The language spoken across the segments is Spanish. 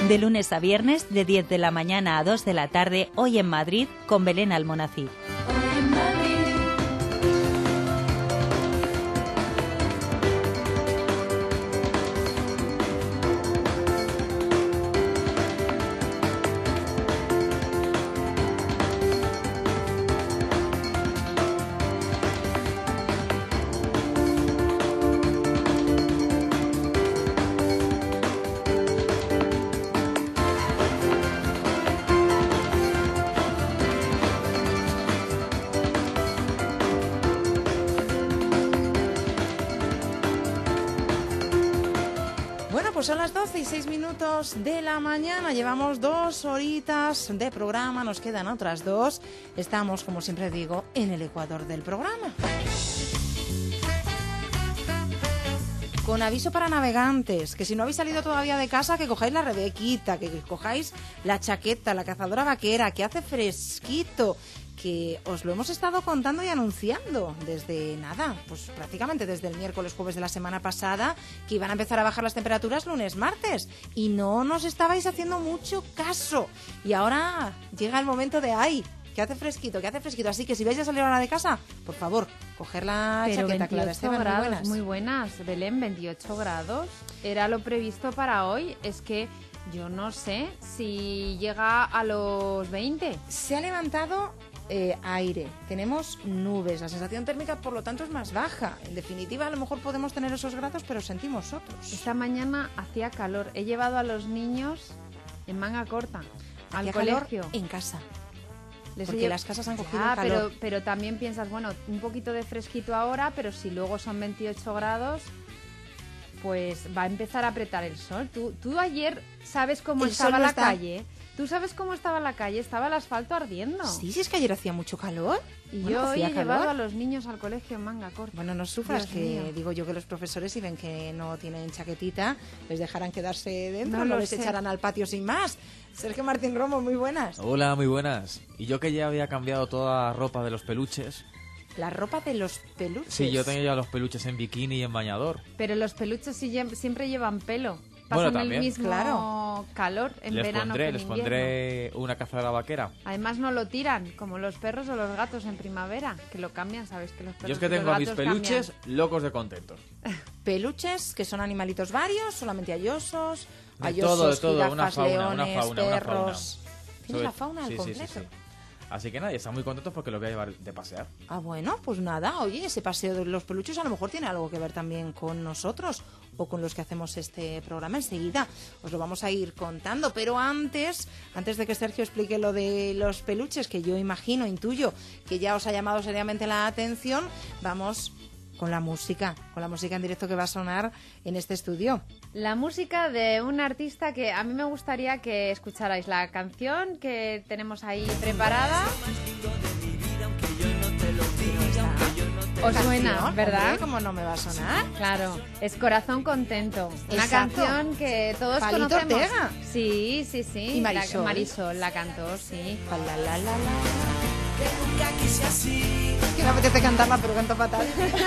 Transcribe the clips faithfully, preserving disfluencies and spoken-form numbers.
De lunes a viernes, de diez de la mañana a dos de la tarde, hoy en Madrid, con Belén Almonacid. Pues son las doce y seis minutos de la mañana, llevamos dos horitas de programa, nos quedan otras dos. Estamos, como siempre digo, en el ecuador del programa. Con aviso para navegantes, que si no habéis salido todavía de casa, que cojáis la rebequita, que cojáis la chaqueta, la cazadora vaquera, que hace fresquito, que os lo hemos estado contando y anunciando desde nada, pues prácticamente desde el miércoles, jueves de la semana pasada, que iban a empezar a bajar las temperaturas lunes, martes, y no nos estabais haciendo mucho caso. Y ahora llega el momento de ¡ay! Que hace fresquito, que hace fresquito. Así que si vais a salir ahora de casa, por favor, coger la Pero chaqueta, veintiocho Clara Esteban, grados, muy buenas. muy buenas, Belén, veintiocho grados. Era lo previsto para hoy. Es que yo no sé si llega a los veinte. Se ha levantado eh, aire, tenemos nubes, la sensación térmica por lo tanto es más baja. En definitiva, a lo mejor podemos tener esos grados, pero sentimos otros. Esta mañana hacía calor. He llevado a los niños en manga corta al Hacía colegio. calor en casa. Les Porque he... las casas han cogido ah, calor. Pero, pero también piensas, bueno, un poquito de fresquito ahora, pero si luego son veintiocho grados, pues va a empezar a apretar el sol. Tú, tú ayer sabes cómo El estaba sol no la está. calle. ¿Tú sabes cómo estaba la calle? Estaba el asfalto ardiendo. Sí, sí, es que ayer hacía mucho calor. Y Bueno, yo hoy hacía he llevado calor. a los niños al colegio en manga corta. Bueno, no sufras, Dios que mío. digo yo que los profesores, si ven que no tienen chaquetita, les dejarán quedarse dentro, No no, lo les sé. echarán al patio sin más. Sergio Martín Romo, muy buenas. Hola, muy buenas. Y yo que ya había cambiado toda la ropa de los peluches. La ropa de los peluches. Sí, yo tenía ya los peluches en bikini y en bañador. Pero los peluches sí lle- siempre llevan pelo. Bueno, Pasan el también. mismo Claro. calor en les verano pondré, que en les invierno. pondré una cazadora vaquera. Además no lo tiran, como los perros o los gatos en primavera, que lo cambian, ¿sabes? Que los perros Yo es que y los tengo a mis gatos peluches cambian. locos de contentos. Peluches, que son animalitos varios, solamente ayosos, De ayosos, todo, de todo, jirafas, una fauna, leones, una fauna, una perros. fauna. Tienes la fauna al Sí, sí, sí, completo. sí. Así que nada, y están muy contentos porque los voy a llevar de pasear. Ah, bueno, pues nada, oye, ese paseo de los peluches a lo mejor tiene algo que ver también con nosotros o con los que hacemos este programa. Enseguida os lo vamos a ir contando, pero antes, antes de que Sergio explique lo de los peluches, que yo imagino, intuyo, que ya os ha llamado seriamente la atención, vamos con la música, con la música en directo que va a sonar en este estudio. La música de un artista que a mí me gustaría que escucharais la canción que tenemos ahí preparada. Os suena, Canción, ¿verdad? hombre, ¿cómo no me va a sonar? Claro, es Corazón Contento. Una Exacto. canción que todos Palito conocemos. Ortega. Sí, sí, sí. Y Marisol. La, Marisol la cantó, sí. La, la, la, la, la. Que me apetece cantarla, pero canto fatal.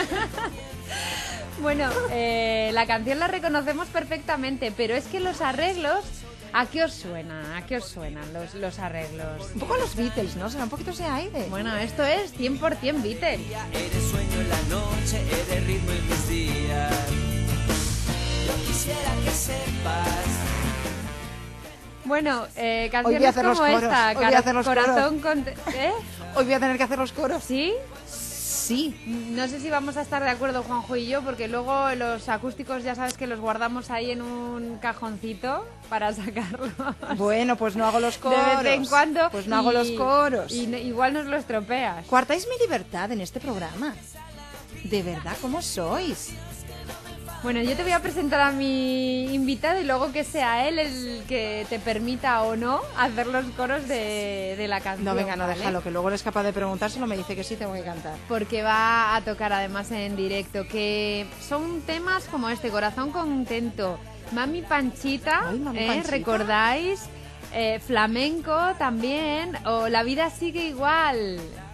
Bueno, eh, la canción la reconocemos perfectamente, pero es que los arreglos, ¿a qué os suena? ¿A qué os suenan los, los arreglos? Un poco a los Beatles, ¿no? Será un poquito ese aire. Bueno, esto es cien por ciento Beatles. Eres sueño en la noche, eres ritmo en mis días. Yo quisiera que sepas. Bueno, eh, Hoy voy a canciones hacer los como coros, esta, hoy voy a Cara- hacer los Corazón Contento. ¿Eh? Hoy voy a tener que hacer los coros. ¿Sí? Sí. No sé si vamos a estar de acuerdo, Juanjo y yo, porque luego los acústicos ya sabes que los guardamos ahí en un cajoncito para sacarlos. Bueno, pues no hago los coros. De vez en cuando. Pues no hago y- los coros. Y no- igual nos lo estropeas. Coartáis mi libertad en este programa. De verdad, ¿cómo sois? Bueno, yo te voy a presentar a mi invitado y luego que sea él el que te permita o no hacer los coros de, de la canción. No, venga, no, ¿vale? déjalo, que luego eres capaz de preguntárselo, me dice que sí, tengo que cantar. Porque va a tocar además en directo, que son temas como este, Corazón Contento, Mami Panchita, Ay, Mami ¿eh? Panchita. ¿Recordáis? Eh, flamenco también, o La vida sigue igual.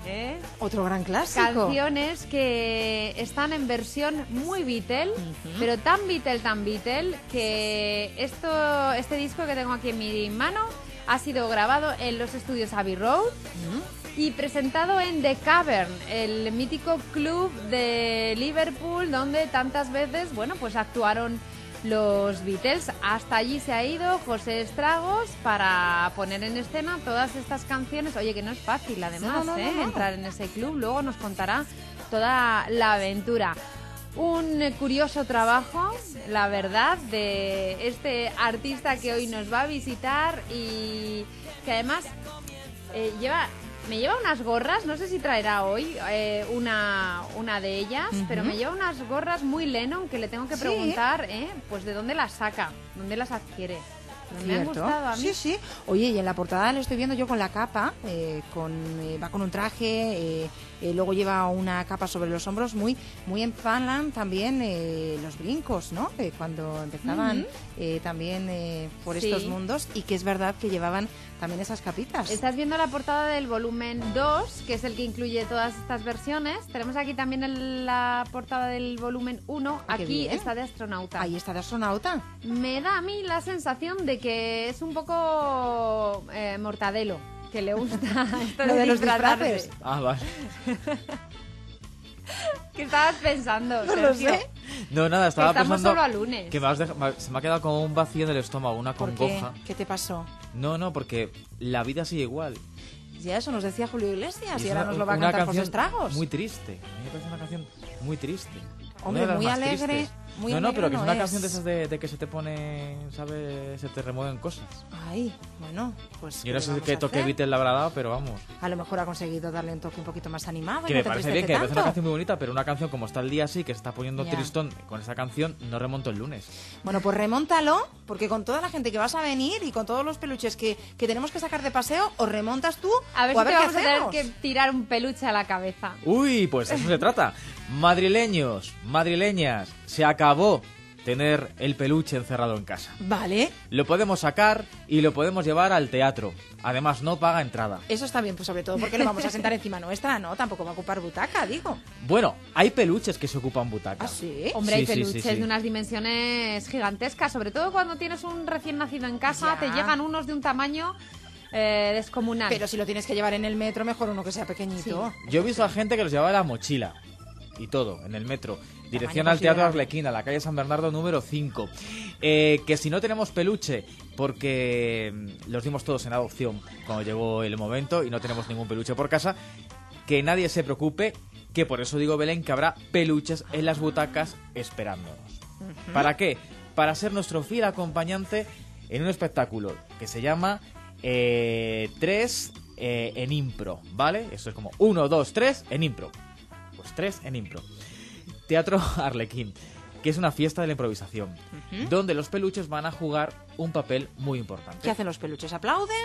¿eh? Otro gran clásico. Canciones que están en versión muy Beatle, uh-huh. pero tan Beatle, tan Beatle, que esto, este disco que tengo aquí en mi mano ha sido grabado en los estudios Abbey Road uh-huh. y presentado en The Cavern, el mítico club de Liverpool donde tantas veces, bueno, pues actuaron los Beatles. Hasta allí se ha ido José Estragos para poner en escena todas estas canciones. Oye, que no es fácil además, no, no, ¿eh? no, no. entrar en ese club. Luego nos contará toda la aventura. Un curioso trabajo, la verdad, de este artista que hoy nos va a visitar y que además eh, lleva... Me lleva unas gorras, no sé si traerá hoy eh, una, una de ellas, uh-huh. pero me lleva unas gorras muy Lennon que le tengo que preguntar, ¿Sí? eh, pues de dónde las saca, dónde las adquiere. Me han gustado a mí. Sí, sí. Oye, y en la portada le estoy viendo yo con la capa, eh, con eh, va con un traje, eh, eh, luego lleva una capa sobre los hombros, muy muy en Fanland también eh, los brincos, ¿no? Eh, cuando empezaban uh-huh. eh, también eh, por sí. estos mundos, y que es verdad que llevaban también esas capitas. Estás viendo la portada del volumen dos, que es el que incluye todas estas versiones. Tenemos aquí también el, la portada del volumen uno. Ah, aquí está de astronauta. Ahí está de astronauta. Me da a mí la sensación de que es un poco eh, Mortadelo, que le gusta esto Lo de, de los disfraces. Ah, vale. ¿Qué estabas pensando, No Sergio? lo sé. No, nada, estaba Estamos pensando solo a lunes. que me has dej- se me ha quedado como un vacío en el estómago, una ¿Por congoja. qué? ¿Qué te pasó? No, no, porque la vida sigue igual. Ya eso nos decía Julio Iglesias y, es ahora una- nos lo va a una cantar José canción Estragos. Muy triste. A mí me parece una canción muy triste. Hombre, Una de las muy más alegre, tristes. muy no, no, alegre pero que es no una es. canción de esas de, de que se te pone, ¿sabes? Se te remueven cosas. Ay, bueno, pues... Yo no ¿qué sé vamos qué a toque hacer? Beatles le habrá dado, pero vamos. A lo mejor ha conseguido darle un toque un poquito más animado. Que y me no te parece bien, que entristece me parece una tanto. canción muy bonita, pero una canción como está el día así, que se está poniendo Ya. tristón con esa canción, no remonto el lunes. Bueno, pues remóntalo, porque con toda la gente que vas a venir y con todos los peluches que, que tenemos que sacar de paseo, os remontas tú A ver o si a te ver qué vamos a tener hacemos. que tirar un peluche a la cabeza. Uy, pues eso se trata. Madrileños, madrileñas, se acabó tener el peluche encerrado en casa. Vale, Lo podemos sacar y lo podemos llevar al teatro. Además, no paga entrada. eso está bien, pues sobre todo porque lo vamos a sentar encima nuestra, ¿no? Tampoco va a ocupar butaca, digo. Bueno, hay peluches que se ocupan butaca. ¿Ah, sí? Hombre, Sí, hay sí, sí, peluches sí. de unas dimensiones gigantescas, sobre todo cuando tienes un recién nacido en casa, Ya. te llegan unos de un tamaño eh, descomunal. Pero si lo tienes que llevar en el metro, mejor uno que sea pequeñito. Yo he visto a gente que los llevaba en la mochila y todo, en el metro. Dirección Tamaño al Teatro considerable. Arlequín, a la calle San Bernardo número cinco. Eh, que si no tenemos peluche, porque mm, los dimos todos en adopción cuando llegó el momento y no tenemos ningún peluche por casa, que nadie se preocupe, que por eso digo, Belén, que habrá peluches en las butacas esperándonos. Ujú. ¿Para qué? Para ser nuestro fiel acompañante en un espectáculo que se llama eh, tres eh, en impro, ¿vale? Eso es como uno, dos, tres en impro. Pues tres en impro. Teatro Arlequín, que es una fiesta de la improvisación, Ujú. donde los peluches van a jugar un papel muy importante. ¿Qué hacen los peluches? ¿Aplauden?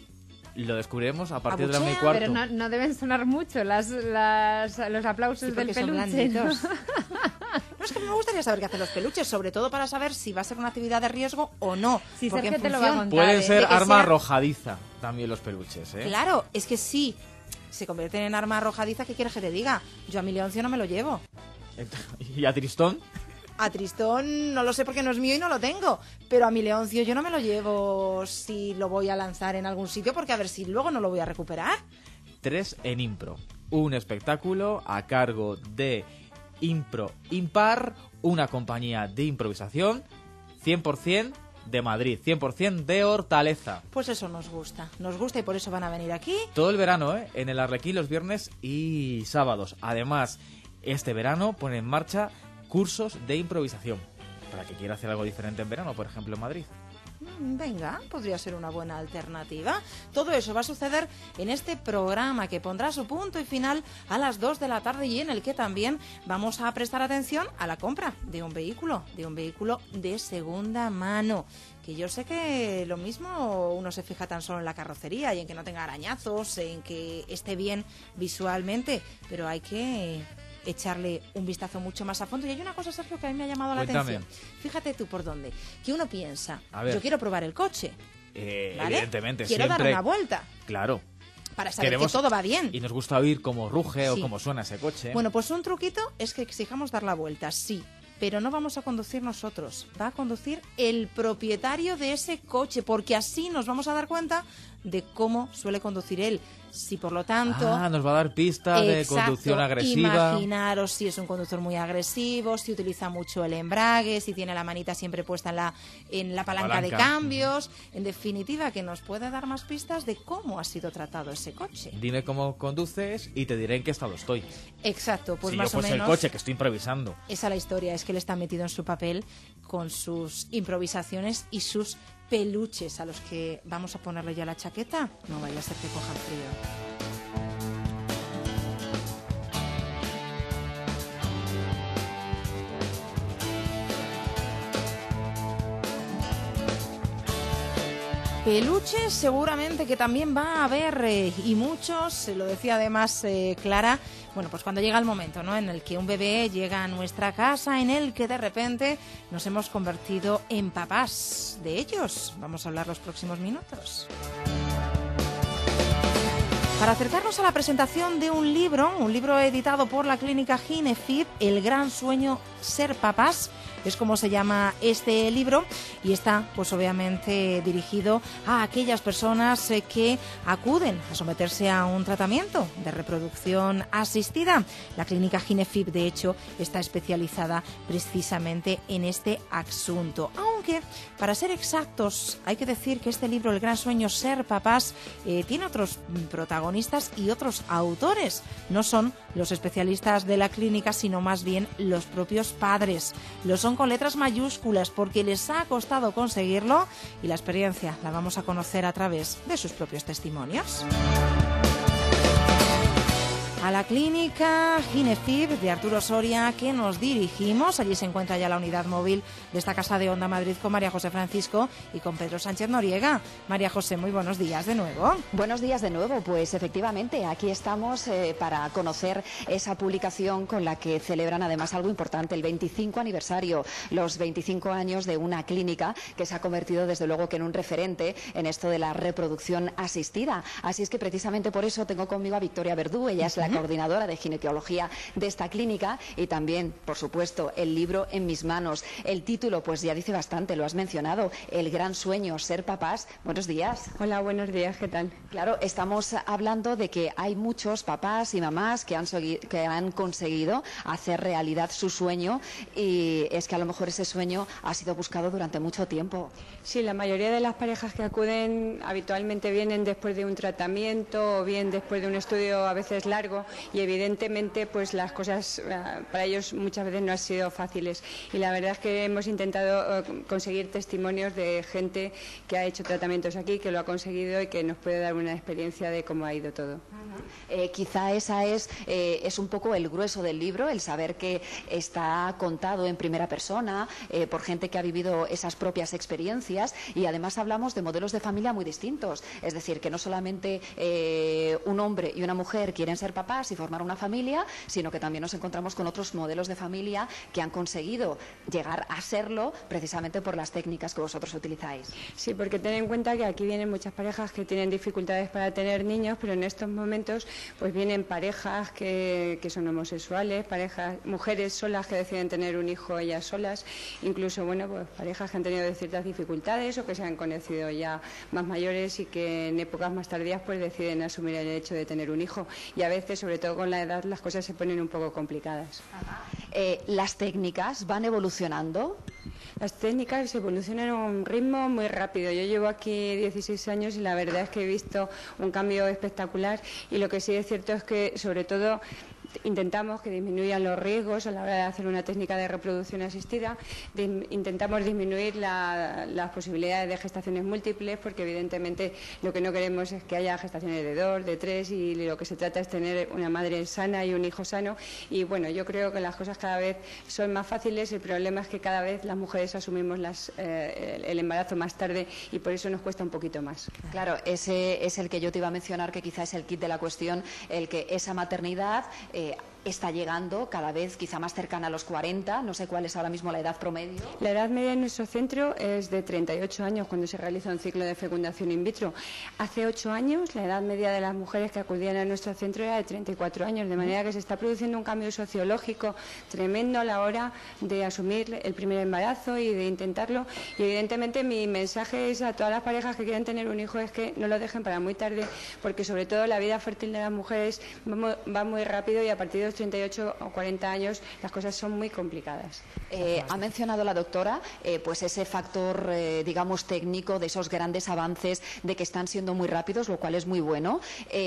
Lo descubriremos a partir de la una y Abuchean, cuarto. Pero no, no deben sonar mucho las, las, los aplausos Sí, del porque son peluche, ¿no? blanditos. No, es que me gustaría saber qué hacen los peluches, sobre todo para saber si va a ser una actividad de riesgo o no. Sí, porque Sergio en te lo va a función- contar. Pueden ¿eh? ser de que arma sea- arrojadiza también los peluches, ¿eh? Claro, es que sí, se convierten en arma arrojadiza, ¿qué quieres que te diga? Yo a mi leoncio no me lo llevo. ¿Y a Tristón? A Tristón no lo sé porque no es mío y no lo tengo, pero a mi leoncio yo no me lo llevo si lo voy a lanzar en algún sitio, porque a ver si luego no lo voy a recuperar. Tres en impro. Un espectáculo a cargo de Impro Impar, una compañía de improvisación cien por ciento de Madrid, cien por ciento de Hortaleza. Pues eso nos gusta, nos gusta y por eso van a venir aquí. Todo el verano, ¿eh? En el Arlequín los viernes y sábados. Además, este verano pone en marcha cursos de improvisación. Para que quiera hacer algo diferente en verano, por ejemplo en Madrid. Mm, Venga, podría ser una buena alternativa. Todo eso va a suceder en este programa que pondrá su punto y final a las dos de la tarde y en el que también vamos a prestar atención a la compra de un vehículo, de un vehículo de segunda mano. Que yo sé que lo mismo uno se fija tan solo en la carrocería y en que no tenga arañazos, en que esté bien visualmente, pero hay que echarle un vistazo mucho más a fondo. Y hay una cosa, Sergio, que a mí me ha llamado la Cuéntame. atención. Fíjate tú por dónde. Que uno piensa, A ver. yo quiero probar el coche, Eh, ¿vale? Evidentemente, quiero siempre... dar una vuelta. Claro. para saber Queremos- que todo va bien. Y nos gusta oír cómo ruge Sí. o cómo suena ese coche. Bueno, pues un truquito es que exijamos dar la vuelta, sí, pero no vamos a conducir nosotros, va a conducir el propietario de ese coche, porque así nos vamos a dar cuenta de cómo suele conducir él. Si por lo tanto... Ah, nos va a dar pistas de Exacto, conducción agresiva. imaginaros si es un conductor muy agresivo, si utiliza mucho el embrague, si tiene la manita siempre puesta en la, en la palanca, de palanca. cambios. En definitiva, que nos puede dar más pistas de cómo ha sido tratado ese coche. Dime cómo conduces y te diré en qué estado estoy. Exacto, pues si más yo o fuese menos... el coche, que estoy improvisando. Esa es la historia, es que él está metido en su papel con sus improvisaciones y sus peluches a los que vamos a ponerle ya la chaqueta. No vaya a ser que cojan frío. Peluches seguramente que también va a haber eh, y muchos, eh, lo decía además eh, Clara, bueno, pues cuando llega el momento, ¿no?, en el que un bebé llega a nuestra casa, en el que de repente nos hemos convertido en papás de ellos. Vamos a hablar los próximos minutos. Para acercarnos a la presentación de un libro, un libro editado por la clínica Ginefib, El gran sueño ser papás, es como se llama este libro, y está pues obviamente dirigido a aquellas personas eh, que acuden a someterse a un tratamiento de reproducción asistida. La clínica Ginefib, de hecho, está especializada precisamente en este asunto. Aunque, para ser exactos, hay que decir que este libro, El gran sueño ser papás, eh, tiene otros mm, protagonistas y otros autores. No son los especialistas de la clínica, sino más bien los propios padres. Lo son con letras mayúsculas porque les ha costado conseguirlo, y la experiencia la vamos a conocer a través de sus propios testimonios. A la clínica Ginefib de Arturo Soria que nos dirigimos. Allí se encuentra ya la unidad móvil de esta Casa de Onda Madrid con María José Francisco y con Pedro Sánchez Noriega. María José, muy buenos días de nuevo. Buenos días de nuevo. Pues efectivamente, aquí estamos eh, para conocer esa publicación con la que celebran además algo importante, el veinticinco aniversario, los veinticinco años de una clínica que se ha convertido desde luego que en un referente en esto de la reproducción asistida. Así es que precisamente por eso tengo conmigo a Victoria Verdú. Ella es la coordinadora de ginecología de esta clínica, y también, por supuesto, el libro en mis manos. El título pues ya dice bastante, lo has mencionado, El gran sueño ser papás. Buenos días. Hola, buenos días, ¿qué tal? Claro, estamos hablando de que hay muchos papás y mamás que han, que han conseguido hacer realidad su sueño, y es que a lo mejor ese sueño ha sido buscado durante mucho tiempo. Sí, la mayoría de las parejas que acuden habitualmente vienen después de un tratamiento o bien después de un estudio a veces largo, y evidentemente pues las cosas uh, para ellos muchas veces no han sido fáciles, y la verdad es que hemos intentado uh, conseguir testimonios de gente que ha hecho tratamientos aquí, que lo ha conseguido y que nos puede dar una experiencia de cómo ha ido todo. Eh, quizá esa es, eh, es un poco el grueso del libro, el saber que está contado en primera persona eh, por gente que ha vivido esas propias experiencias, y además hablamos de modelos de familia muy distintos, es decir, que no solamente eh, un hombre y una mujer quieren ser papás y formar una familia, sino que también nos encontramos con otros modelos de familia que han conseguido llegar a serlo precisamente por las técnicas que vosotros utilizáis. Sí, porque ten en cuenta que aquí vienen muchas parejas que tienen dificultades para tener niños, pero en estos momentos pues vienen parejas que, que son homosexuales, parejas, mujeres solas que deciden tener un hijo ellas solas, incluso bueno pues parejas que han tenido ciertas dificultades o que se han conocido ya más mayores y que en épocas más tardías pues deciden asumir el hecho de tener un hijo, y a veces, sobre todo con la edad, las cosas se ponen un poco complicadas. Eh, ¿Las técnicas van evolucionando? Las técnicas evolucionan a un ritmo muy rápido. Yo llevo aquí dieciséis años y la verdad es que he visto un cambio espectacular, y lo que sí es cierto es que, sobre todo, intentamos que disminuyan los riesgos a la hora de hacer una técnica de reproducción asistida. De, intentamos disminuir la, las posibilidades de gestaciones múltiples, porque evidentemente lo que no queremos es que haya gestaciones de dos, de tres, y lo que se trata es tener una madre sana y un hijo sano. Y bueno, yo creo que las cosas cada vez son más fáciles. El problema es que cada vez las mujeres asumimos las, eh, el embarazo más tarde, y por eso nos cuesta un poquito más. Claro, ese es el que yo te iba a mencionar, que quizá es el kit de la cuestión, el que esa maternidad eh, está llegando cada vez quizá más cercana a los cuarenta, no sé cuál es ahora mismo la edad promedio. La edad media en nuestro centro es de treinta y ocho años cuando se realiza un ciclo de fecundación in vitro. Hace ocho años la edad media de las mujeres que acudían a nuestro centro era de treinta y cuatro años, de manera que se está produciendo un cambio sociológico tremendo a la hora de asumir el primer embarazo y de intentarlo. Y evidentemente mi mensaje es a todas las parejas que quieran tener un hijo es que no lo dejen para muy tarde, porque sobre todo la vida fértil de las mujeres va muy rápido y a partir de los treinta y ocho o cuarenta años las cosas son muy complicadas. Eh, ha mencionado la doctora eh, pues ese factor, eh, digamos, técnico de esos grandes avances de que están siendo muy rápidos, lo cual es muy bueno.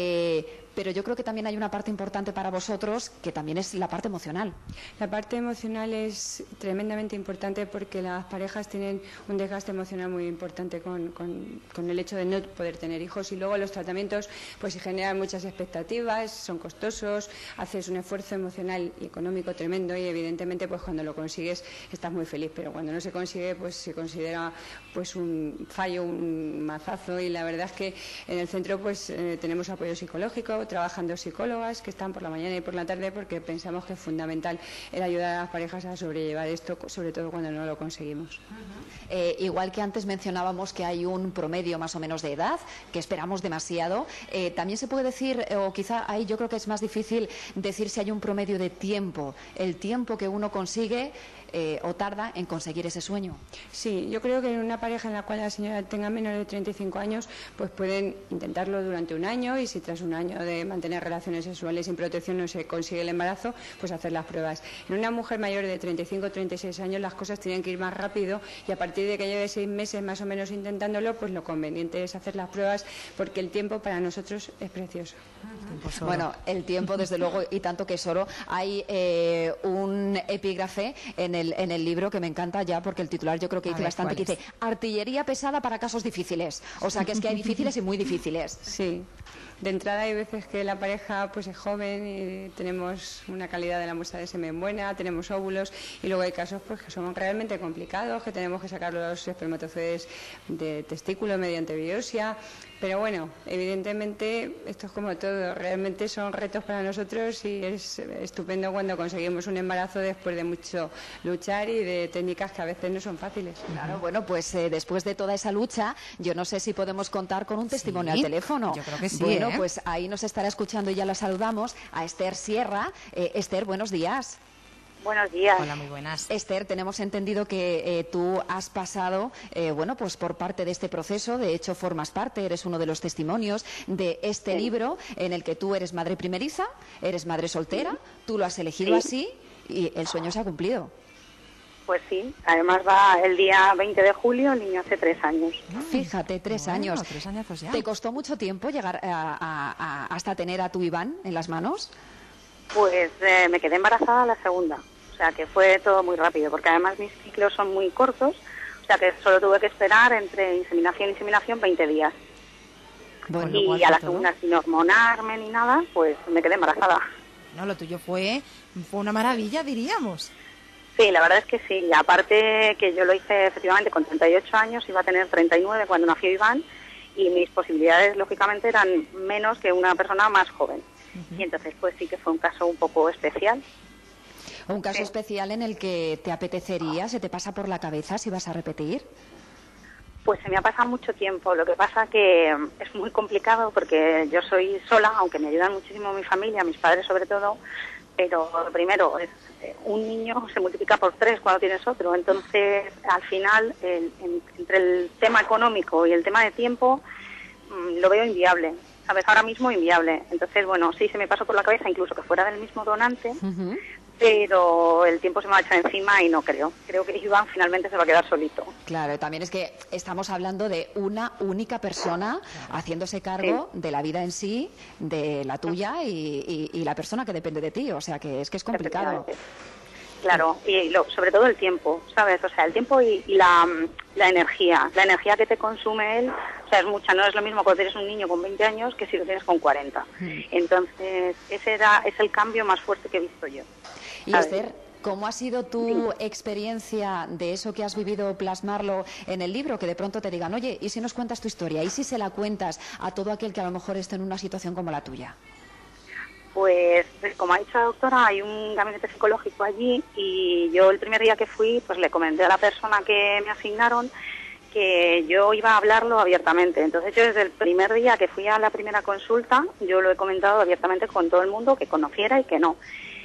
Eh, pero yo creo que también hay una parte importante para vosotros que también es la parte emocional. La parte emocional es tremendamente importante porque las parejas tienen un desgaste emocional muy importante con, con, con el hecho de no poder tener hijos, y luego los tratamientos pues generan muchas expectativas, son costosos, haces un esfuerzo emocional y económico tremendo y evidentemente pues cuando lo consigues estás muy feliz, pero cuando no se consigue pues se considera pues un fallo, un mazazo, y la verdad es que en el centro pues eh, tenemos apoyo psicológico, trabajan dos psicólogas que están por la mañana y por la tarde porque pensamos que es fundamental el ayudar a las parejas a sobrellevar esto, sobre todo cuando no lo conseguimos. Uh-huh. eh, igual que antes mencionábamos que hay un promedio más o menos de edad, que esperamos demasiado, eh, también se puede decir, o quizá ahí yo creo que es más difícil decir si hay un promedio de tiempo, el tiempo que uno consigue Eh, o tarda en conseguir ese sueño. Sí, yo creo que en una pareja en la cual la señora tenga menos de treinta y cinco años, pues pueden intentarlo durante un año, y si tras un año de mantener relaciones sexuales sin protección no se consigue el embarazo, pues hacer las pruebas. En una mujer mayor de treinta y cinco o treinta y seis años las cosas tienen que ir más rápido, y a partir de que lleve seis meses más o menos intentándolo, pues lo conveniente es hacer las pruebas, porque el tiempo para nosotros es precioso. Uh-huh. Bueno, el tiempo desde luego, y tanto que es oro. Hay eh, un epígrafe en el, en el libro que me encanta ya, porque el titular yo creo que dice bastante, que dice artillería pesada para casos difíciles. O sea que es que hay difíciles y muy difíciles. Sí. De entrada hay veces que la pareja pues es joven y tenemos una calidad de la muestra de semen buena, tenemos óvulos, y luego hay casos pues que son realmente complicados, que tenemos que sacar los espermatozoides de testículo mediante biopsia. Pero bueno, evidentemente esto es como todo, realmente son retos para nosotros, y es estupendo cuando conseguimos un embarazo después de mucho luchar y de técnicas que a veces no son fáciles. Claro, bueno, pues eh, después de toda esa lucha, yo no sé si podemos contar con un testimonio Sí, al teléfono. yo creo que sí, Bueno, ¿eh? pues ahí nos estará escuchando y ya la saludamos a Esther Sierra. Eh, Esther, buenos días. Buenos días. Hola, muy buenas. Esther, tenemos entendido que eh, tú has pasado, eh, bueno, pues por parte de este proceso. De hecho, formas parte, eres uno de los testimonios de este Sí. libro en el que tú eres madre primeriza, eres madre soltera, tú lo has elegido Sí. así y el sueño se ha cumplido. Pues sí, además va el día veinte de julio, el niño hace tres años. Fíjate, tres Bueno, años. tres añazos ya. ¿Te costó mucho tiempo llegar a- a- a- hasta tener a tu Iván en las manos? Pues eh, me quedé embarazada la segunda, o sea que fue todo muy rápido, porque además mis ciclos son muy cortos, o sea que solo tuve que esperar entre inseminación y inseminación veinte días. Bueno, y cual a la fue todo. segunda, sin hormonarme ni nada, pues me quedé embarazada. No, lo tuyo fue, fue una maravilla, diríamos. Sí, la verdad es que sí. Y aparte que yo lo hice efectivamente con treinta y ocho años, iba a tener treinta y nueve cuando nació Iván, y mis posibilidades lógicamente eran menos que una persona más joven. Y entonces pues sí que fue un caso un poco especial. un caso Sí. especial en el que te apetecería, se te pasa por la cabeza si vas a repetir. Pues se me ha pasado mucho tiempo. Lo que pasa que es muy complicado porque yo soy sola, aunque me ayudan muchísimo mi familia, mis padres sobre todo, pero lo primero es eh, un niño se multiplica por tres cuando tienes otro. Entonces, al final, el- en- entre el tema económico y el tema de tiempo, mm, lo veo inviable. ¿Sabes? Ahora mismo inviable. Entonces, bueno, sí se me pasó por la cabeza incluso que fuera del mismo donante, Ujú. pero el tiempo se me va a echar encima y no creo. Creo que Iván finalmente se va a quedar solito. Claro, también es que estamos hablando de una única persona haciéndose cargo de la vida en sí, de la tuya y, y- y la persona que depende de ti. O sea que es que es complicado. Efectivamente. Claro, y lo- sobre todo el tiempo, ¿sabes? O sea, el tiempo y, y la, la energía. La energía que te consume él, o sea, es mucha. No es lo mismo cuando tienes un niño con veinte años que si lo tienes con cuarenta. Entonces, ese era, es el cambio más fuerte que he visto yo. Y ¿sabes? Esther, ¿cómo ha sido tu experiencia de eso que has vivido plasmarlo en el libro? Que de pronto te digan, oye, ¿y si nos cuentas tu historia? ¿Y si se la cuentas a todo aquel que a lo mejor esté en una situación como la tuya? Pues, como ha dicho la doctora, hay un gabinete psicológico allí y yo el primer día que fui, pues le comenté a la persona que me asignaron que yo iba a hablarlo abiertamente. Entonces yo desde el primer día que fui a la primera consulta, yo lo he comentado abiertamente con todo el mundo, que conociera y que no.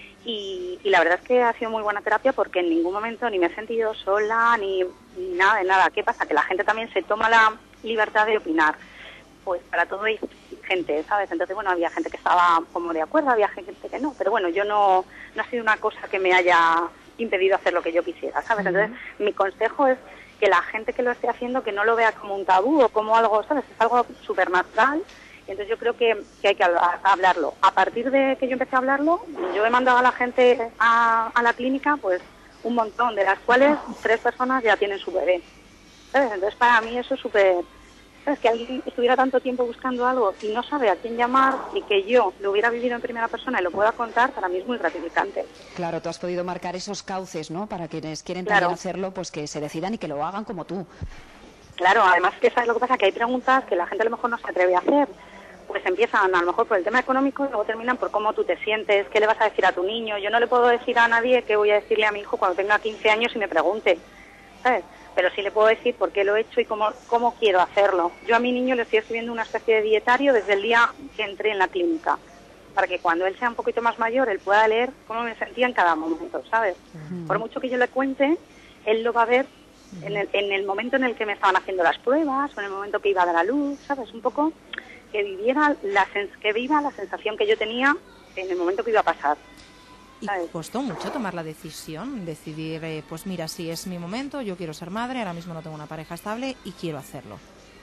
Y, y la verdad es que ha sido muy buena terapia porque en ningún momento ni me he sentido sola ni, ni nada de nada. ¿Qué pasa? Que la gente también se toma la libertad de opinar. Pues para todo hay gente, ¿sabes? Entonces, bueno, había gente que estaba como de acuerdo, había gente que no. Pero bueno, yo no, no ha sido una cosa que me haya impedido hacer lo que yo quisiera, ¿sabes? Entonces, mi consejo es que la gente que lo esté haciendo que no lo vea como un tabú o como algo, ¿sabes? Es algo súper natural. Y entonces yo creo que, que hay que hablar, hablarlo. A partir de que yo empecé a hablarlo, yo he mandado a la gente a, a la clínica, pues un montón, de las cuales tres personas ya tienen su bebé. ¿Sabes? Entonces para mí eso es súper... ¿Sabes? Que alguien estuviera tanto tiempo buscando algo y no sabe a quién llamar y que yo lo hubiera vivido en primera persona y lo pueda contar, para mí es muy gratificante. Claro, tú has podido marcar esos cauces, ¿no? Para quienes quieren Claro. también hacerlo, pues que se decidan y que lo hagan como tú. Claro, además que sabes lo que pasa, que hay preguntas que la gente a lo mejor no se atreve a hacer. Pues empiezan a lo mejor por el tema económico y luego terminan por cómo tú te sientes, qué le vas a decir a tu niño. Yo no le puedo decir a nadie qué voy a decirle a mi hijo cuando tenga quince años y me pregunte, ¿sabes? Pero sí le puedo decir por qué lo he hecho y cómo, cómo quiero hacerlo. Yo a mi niño le estoy escribiendo una especie de dietario desde el día que entré en la clínica, para que cuando él sea un poquito más mayor, él pueda leer cómo me sentía en cada momento, ¿sabes? Uh-huh. Por mucho que yo le cuente, él lo va a ver uh-huh. en, el, en el momento en el que me estaban haciendo las pruebas, o en el momento que iba a dar a luz, ¿sabes? Un poco que viviera la sens- que viva la sensación que yo tenía en el momento que iba a pasar. ¿Y costó mucho tomar la decisión? Decidir, eh, pues mira, sí, es mi momento, yo quiero ser madre, ahora mismo no tengo una pareja estable y quiero hacerlo.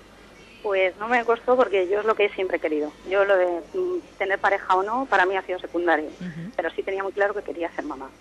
Pues no me costó porque yo es lo que siempre he querido. Yo lo de mm, tener pareja o no, para mí ha sido secundario. Uh-huh. Pero sí tenía muy claro que quería ser mamá.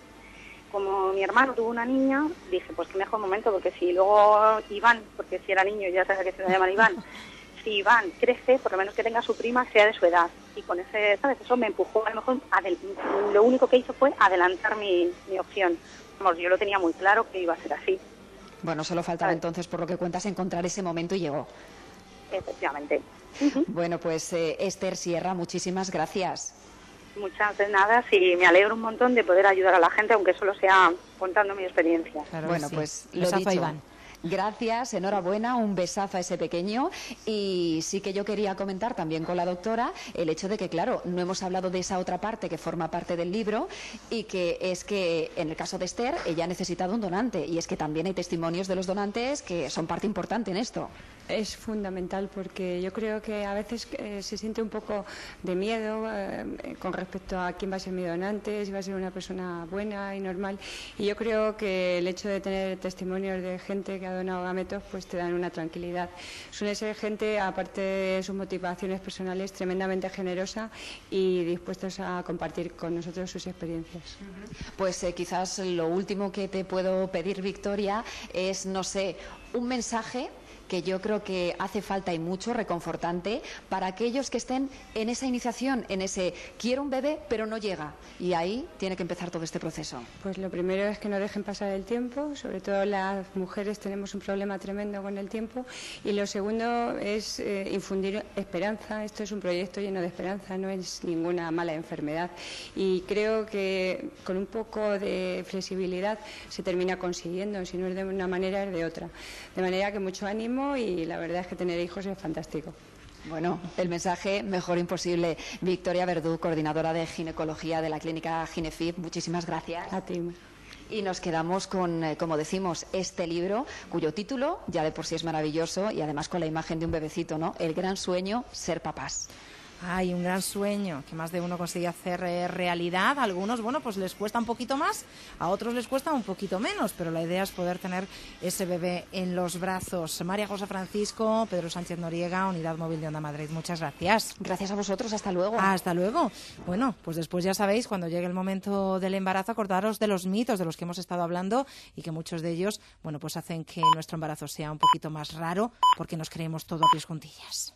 Como mi hermano tuvo una niña, dije, pues qué mejor momento, porque si luego Iván, porque si era niño ya sabes que se llama Iván, si Iván crece, por lo menos que tenga su prima, sea de su edad. Y con ese, ¿sabes? Eso me empujó, a lo mejor, adel- lo único que hizo fue adelantar mi, mi opción. Vamos, yo lo tenía muy claro que iba a ser así. Bueno, solo faltaba ¿sabes? Entonces, por lo que cuentas, encontrar ese momento y llegó. Efectivamente. Bueno, pues eh, Esther Sierra, muchísimas gracias. Muchas de nada, sí, me alegro un montón de poder ayudar a la gente, aunque solo sea contando mi experiencia. Claro, bueno, sí. Pues lo Besazo dicho. Iván. Gracias, enhorabuena, un besazo a ese pequeño. Y sí que yo quería comentar también con la doctora el hecho de que, claro, no hemos hablado de esa otra parte que forma parte del libro y que es que en el caso de Esther, ella ha necesitado un donante y es que también hay testimonios de los donantes que son parte importante en esto. Es fundamental porque yo creo que a veces eh, se siente un poco de miedo eh, con respecto a quién va a ser mi donante, si va a ser una persona buena y normal. Y yo creo que el hecho de tener testimonios de gente que ha donado gametos pues te dan una tranquilidad. Suele ser gente, aparte de sus motivaciones personales, tremendamente generosa y dispuestos a compartir con nosotros sus experiencias. Pues eh, quizás lo último que te puedo pedir, Victoria, es, no sé, un mensaje que yo creo que hace falta y mucho, reconfortante, para aquellos que estén en esa iniciación, en ese quiero un bebé pero no llega. Y ahí tiene que empezar todo este proceso. Pues lo primero es que no dejen pasar el tiempo, sobre todo las mujeres tenemos un problema tremendo con el tiempo. Y lo segundo es eh, infundir esperanza. Esto es un proyecto lleno de esperanza, no es ninguna mala enfermedad. Y creo que con un poco de flexibilidad se termina consiguiendo, si no es de una manera es de otra. De manera que mucho ánimo. Y la verdad es que tener hijos es fantástico. Bueno, el mensaje mejor imposible. Victoria Verdú, coordinadora de ginecología de la clínica Ginefib, muchísimas gracias. A ti. Y nos quedamos con, eh, como decimos, este libro, cuyo título ya de por sí es maravilloso y además con la imagen de un bebecito, ¿no? El gran sueño, ser papás. Ay, un gran sueño que más de uno consigue hacer eh, realidad. A algunos, bueno, pues les cuesta un poquito más, a otros les cuesta un poquito menos, pero la idea es poder tener ese bebé en los brazos. María José Francisco, Pedro Sánchez Noriega, Unidad Móvil de Onda Madrid. Muchas gracias. Gracias a vosotros, hasta luego. Hasta luego. Bueno, pues después ya sabéis, cuando llegue el momento del embarazo, acordaros de los mitos de los que hemos estado hablando y que muchos de ellos, bueno, pues hacen que nuestro embarazo sea un poquito más raro porque nos creemos todo a pies juntillas.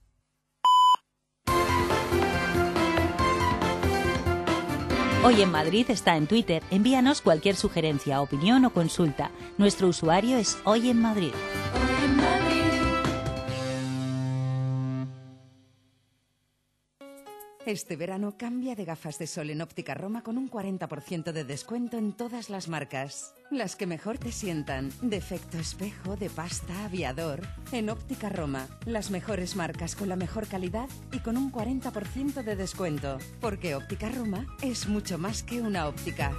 Hoy en Madrid está en Twitter. Envíanos cualquier sugerencia, opinión o consulta. Nuestro usuario es Hoy en Madrid. Hoy en Madrid. Este verano cambia de gafas de sol en Óptica Roma con un cuarenta por ciento de descuento en todas las marcas. Las que mejor te sientan. Defecto espejo, de pasta, aviador. En Óptica Roma, las mejores marcas con la mejor calidad y con un cuarenta por ciento de descuento. Porque Óptica Roma es mucho más que una óptica.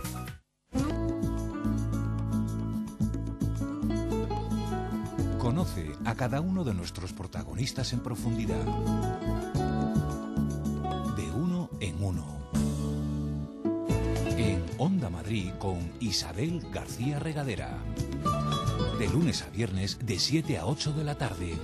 Conoce a cada uno de nuestros protagonistas en profundidad. De uno en uno. En Onda Madrid con Isabel García Regadera. De lunes a viernes de siete a ocho de la tarde.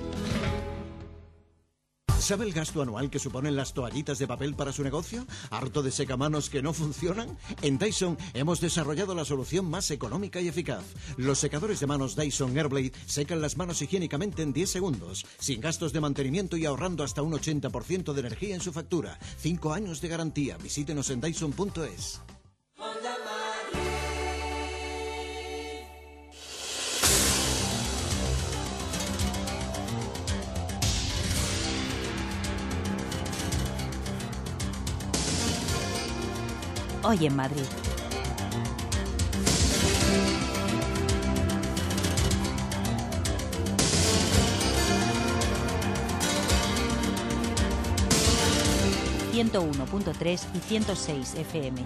¿Sabe el gasto anual que suponen las toallitas de papel para su negocio? ¿Harto de secamanos que no funcionan? En Dyson hemos desarrollado la solución más económica y eficaz. Los secadores de manos Dyson Airblade secan las manos higiénicamente en diez segundos, sin gastos de mantenimiento y ahorrando hasta un ochenta por ciento de energía en su factura. Cinco años de garantía. Visítenos en dyson punto es. Hoy en Madrid. ciento uno punto tres y ciento seis F M.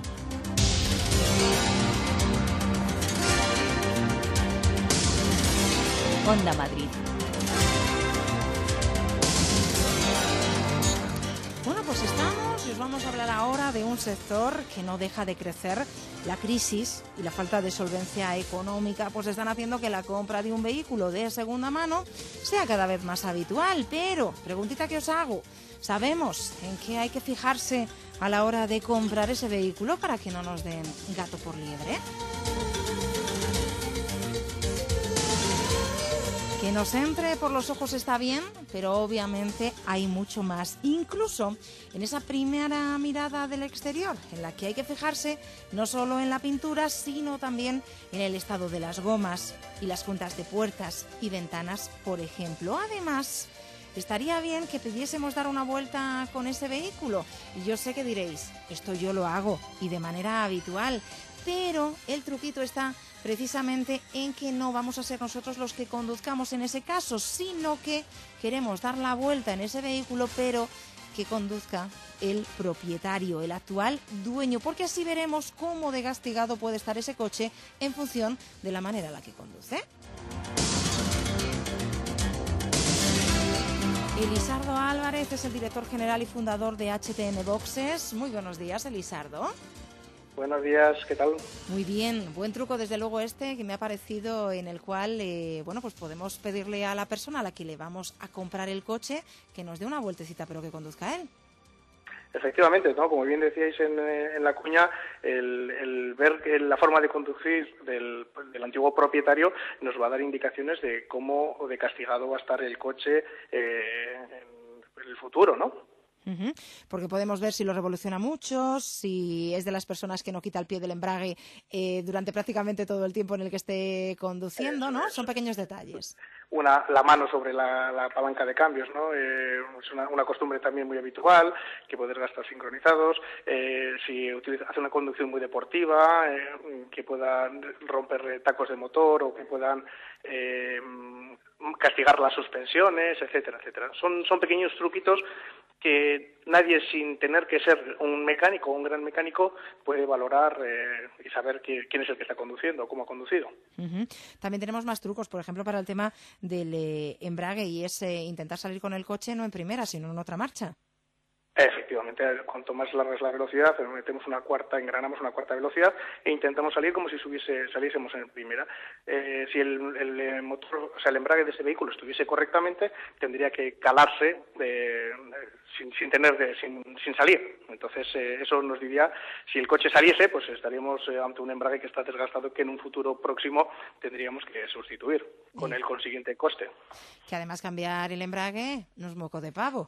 Onda Madrid. Bueno, pues estamos y os vamos a hablar ahora de un sector que no deja de crecer. La crisis y la falta de solvencia económica pues están haciendo que la compra de un vehículo de segunda mano sea cada vez más habitual. Pero, preguntita que os hago, ¿sabemos en qué hay que fijarse a la hora de comprar ese vehículo para que no nos den gato por liebre? Que nos entre por los ojos está bien, pero obviamente hay mucho más. Incluso en esa primera mirada del exterior, en la que hay que fijarse no solo en la pintura, sino también en el estado de las gomas y las juntas de puertas y ventanas, por ejemplo. Además, estaría bien que pudiésemos dar una vuelta con ese vehículo. Y yo sé que diréis, esto yo lo hago y de manera habitual, pero el truquito está precisamente en que no vamos a ser nosotros los que conduzcamos en ese caso, sino que queremos dar la vuelta en ese vehículo, pero que conduzca el propietario, el actual dueño, porque así veremos cómo de castigado puede estar ese coche en función de la manera en la que conduce. Elisardo Álvarez es el director general y fundador de H T N Boxes. Muy buenos días, Elisardo. Buenos días, ¿qué tal? Muy bien, buen truco desde luego este que me ha parecido, en el cual eh, bueno, pues podemos pedirle a la persona a la que le vamos a comprar el coche que nos dé una vueltecita, pero que conduzca él. Efectivamente, ¿no? Como bien decíais en, en la cuña, el, el ver que la forma de conducir del, del antiguo propietario nos va a dar indicaciones de cómo o de castigado va a estar el coche eh, en el futuro, ¿no? Uh-huh. Porque podemos ver si lo revoluciona mucho, si es de las personas que no quita el pie del embrague eh, durante prácticamente todo el tiempo en el que esté conduciendo, ¿no? Son pequeños detalles. Una, la mano sobre la, la palanca de cambios, ¿no? Eh, es una, una costumbre también muy habitual, que poder gastar sincronizados, eh, si utiliza, hace una conducción muy deportiva, eh, que puedan romper tacos de motor o que puedan eh, castigar las suspensiones, etcétera, etcétera. Son, son pequeños truquitos que nadie, sin tener que ser un mecánico o un gran mecánico, puede valorar eh, y saber que, quién es el que está conduciendo o cómo ha conducido. Uh-huh. También tenemos más trucos, por ejemplo, para el tema del eh, embrague, y es eh, intentar salir con el coche no en primera, sino en otra marcha. Efectivamente, cuanto más larga es la velocidad, metemos una cuarta, engranamos una cuarta velocidad e intentamos salir como si subiese, saliésemos en primera. Eh, si el, el motor, o sea, el embrague de ese vehículo estuviese correctamente, tendría que calarse de, de, sin, sin tener, de, sin, sin salir. Entonces, eh, eso nos diría, si el coche saliese, pues estaríamos eh, ante un embrague que está desgastado, que en un futuro próximo tendríamos que sustituir, con el consiguiente coste. Que además cambiar el embrague no es moco de pavo.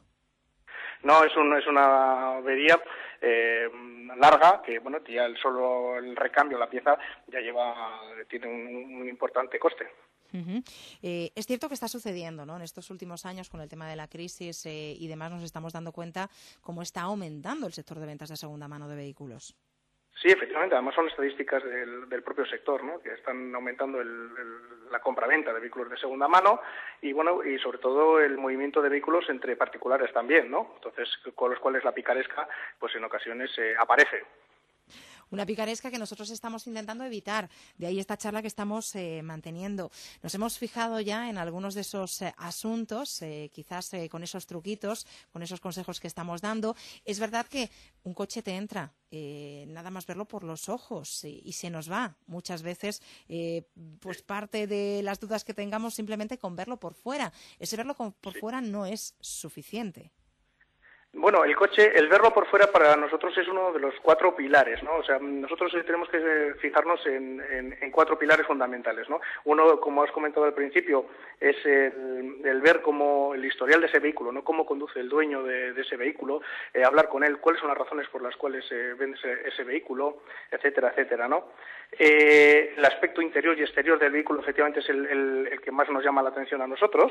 No, es, un, es una avería eh, larga, que bueno, ya el solo el recambio, la pieza, ya lleva, tiene un, un importante coste. Uh-huh. Eh, es cierto que está sucediendo, ¿no? En estos últimos años con el tema de la crisis eh, y demás nos estamos dando cuenta cómo está aumentando el sector de ventas de segunda mano de vehículos. Sí, efectivamente, además son estadísticas del, del propio sector, ¿no? Que están aumentando el, el, la compraventa de vehículos de segunda mano y bueno y sobre todo el movimiento de vehículos entre particulares también, ¿no? Entonces, con los cuales la picaresca pues en ocasiones eh, aparece. Una picaresca que nosotros estamos intentando evitar. De ahí esta charla que estamos eh, manteniendo. Nos hemos fijado ya en algunos de esos eh, asuntos, eh, quizás eh, con esos truquitos, con esos consejos que estamos dando. Es verdad que un coche te entra, eh, nada más verlo por los ojos y, y se nos va. Muchas veces, eh, pues parte de las dudas que tengamos simplemente con verlo por fuera. Ese verlo con, por sí. fuera no es suficiente. Bueno, el coche, el verlo por fuera para nosotros es uno de los cuatro pilares, ¿no? O sea, nosotros tenemos que fijarnos en, en, en cuatro pilares fundamentales, ¿no? Uno, como has comentado al principio, es el, el ver cómo el historial de ese vehículo, ¿no? Cómo conduce el dueño de, de ese vehículo, eh, hablar con él, cuáles son las razones por las cuales se eh, vende ese, ese vehículo, etcétera, etcétera, ¿no? Eh, el aspecto interior y exterior del vehículo efectivamente es el, el, el que más nos llama la atención a nosotros.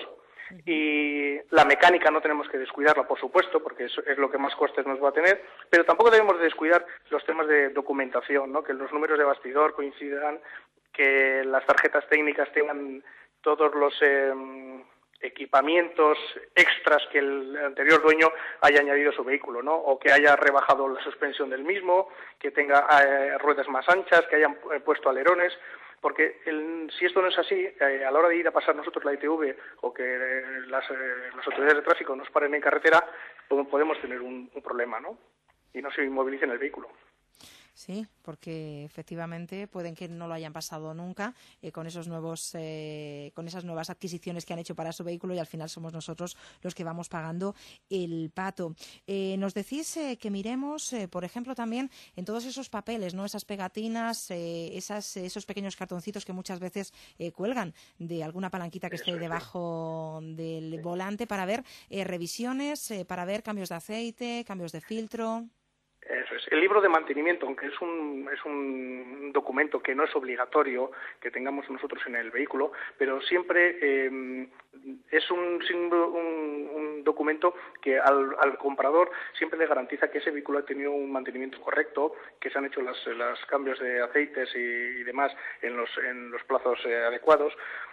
Y la mecánica no tenemos que descuidarla, por supuesto, porque eso es lo que más costes nos va a tener, pero tampoco debemos descuidar los temas de documentación, ¿no? Que los números de bastidor coincidan, que las tarjetas técnicas tengan todos los eh, equipamientos extras que el anterior dueño haya añadido a su vehículo, ¿no? O que haya rebajado la suspensión del mismo, que tenga eh, ruedas más anchas, que hayan eh, puesto alerones. Porque el, si esto no es así, eh, a la hora de ir a pasar nosotros la I T V o que eh, las, eh, las autoridades de tráfico nos paren en carretera, pues podemos tener un, un problema, ¿no? Y no se inmovilicen el vehículo. Sí, porque efectivamente pueden que no lo hayan pasado nunca eh, con esos nuevos, eh, con esas nuevas adquisiciones que han hecho para su vehículo y al final somos nosotros los que vamos pagando el pato. Eh, nos decís eh, que miremos, eh, por ejemplo, también en todos esos papeles, no, esas pegatinas, eh, esas, esos pequeños cartoncitos que muchas veces eh, cuelgan de alguna palanquita que esté debajo del volante para ver eh, revisiones, eh, para ver cambios de aceite, cambios de filtro. Eso es. El libro de mantenimiento, aunque es un, es un documento que no es obligatorio que tengamos nosotros en el vehículo, pero siempre eh, es un, un, un documento que al, al comprador siempre le garantiza que ese vehículo ha tenido un mantenimiento correcto, que se han hecho los, los cambios de aceites y, y demás en los, en los plazos eh, adecuados.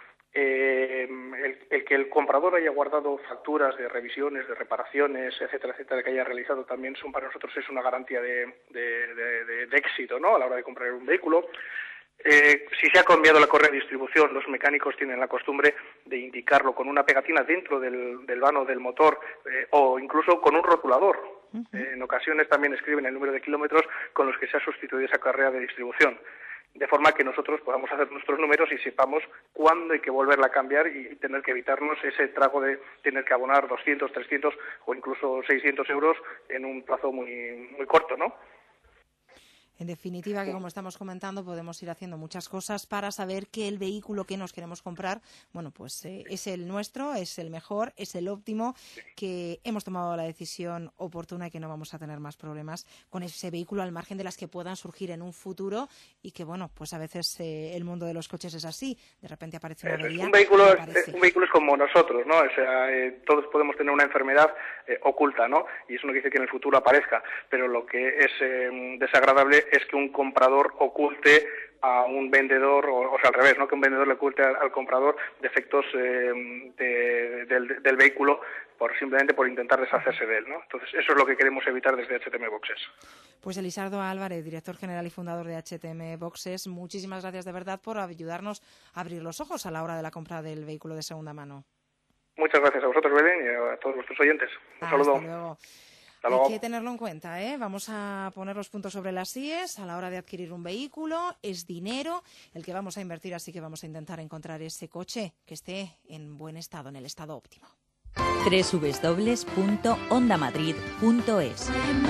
Eh, el, el que el comprador haya guardado facturas de revisiones, de reparaciones, etcétera, etcétera, que haya realizado también son para nosotros es una garantía de, de, de, de, de éxito, ¿no? A la hora de comprar un vehículo. Eh, si se ha cambiado la correa de distribución, los mecánicos tienen la costumbre de indicarlo con una pegatina dentro del, del vano del motor eh, o incluso con un rotulador. Uh-huh. Eh, en ocasiones también escriben el número de kilómetros con los que se ha sustituido esa correa de distribución, de forma que nosotros podamos hacer nuestros números y sepamos cuándo hay que volverla a cambiar y tener que evitarnos ese trago de tener que abonar doscientos, trescientos o incluso seiscientos euros en un plazo muy, muy corto, ¿no? En definitiva, que como estamos comentando, podemos ir haciendo muchas cosas para saber que el vehículo que nos queremos comprar, bueno, pues eh, es el nuestro, es el mejor, es el óptimo, que hemos tomado la decisión oportuna y que no vamos a tener más problemas con ese vehículo al margen de las que puedan surgir en un futuro y que, bueno, pues a veces eh, el mundo de los coches es así. De repente aparece una avería. Un vehículo, un vehículo es como nosotros, ¿no? O sea, eh, todos podemos tener una enfermedad eh, oculta, ¿no? Y eso no dice que en el futuro aparezca, pero lo que es eh, desagradable es que un comprador oculte a un vendedor, o, o sea, al revés, ¿no? Que un vendedor le oculte al, al comprador defectos eh, de, del, del vehículo por simplemente por intentar deshacerse de él, ¿no? Entonces, eso es lo que queremos evitar desde H T M Boxes. Pues Elisardo Álvarez, director general y fundador de H T M Boxes, muchísimas gracias de verdad por ayudarnos a abrir los ojos a la hora de la compra del vehículo de segunda mano. Muchas gracias a vosotros, Belén, y a todos vuestros oyentes. Un saludo. Hasta luego. Hay que tenerlo en cuenta, ¿eh? Vamos a poner los puntos sobre las íes a la hora de adquirir un vehículo. Es dinero el que vamos a invertir, así que vamos a intentar encontrar ese coche que esté en buen estado, en el estado óptimo. doble u doble u doble u punto honda madrid punto es.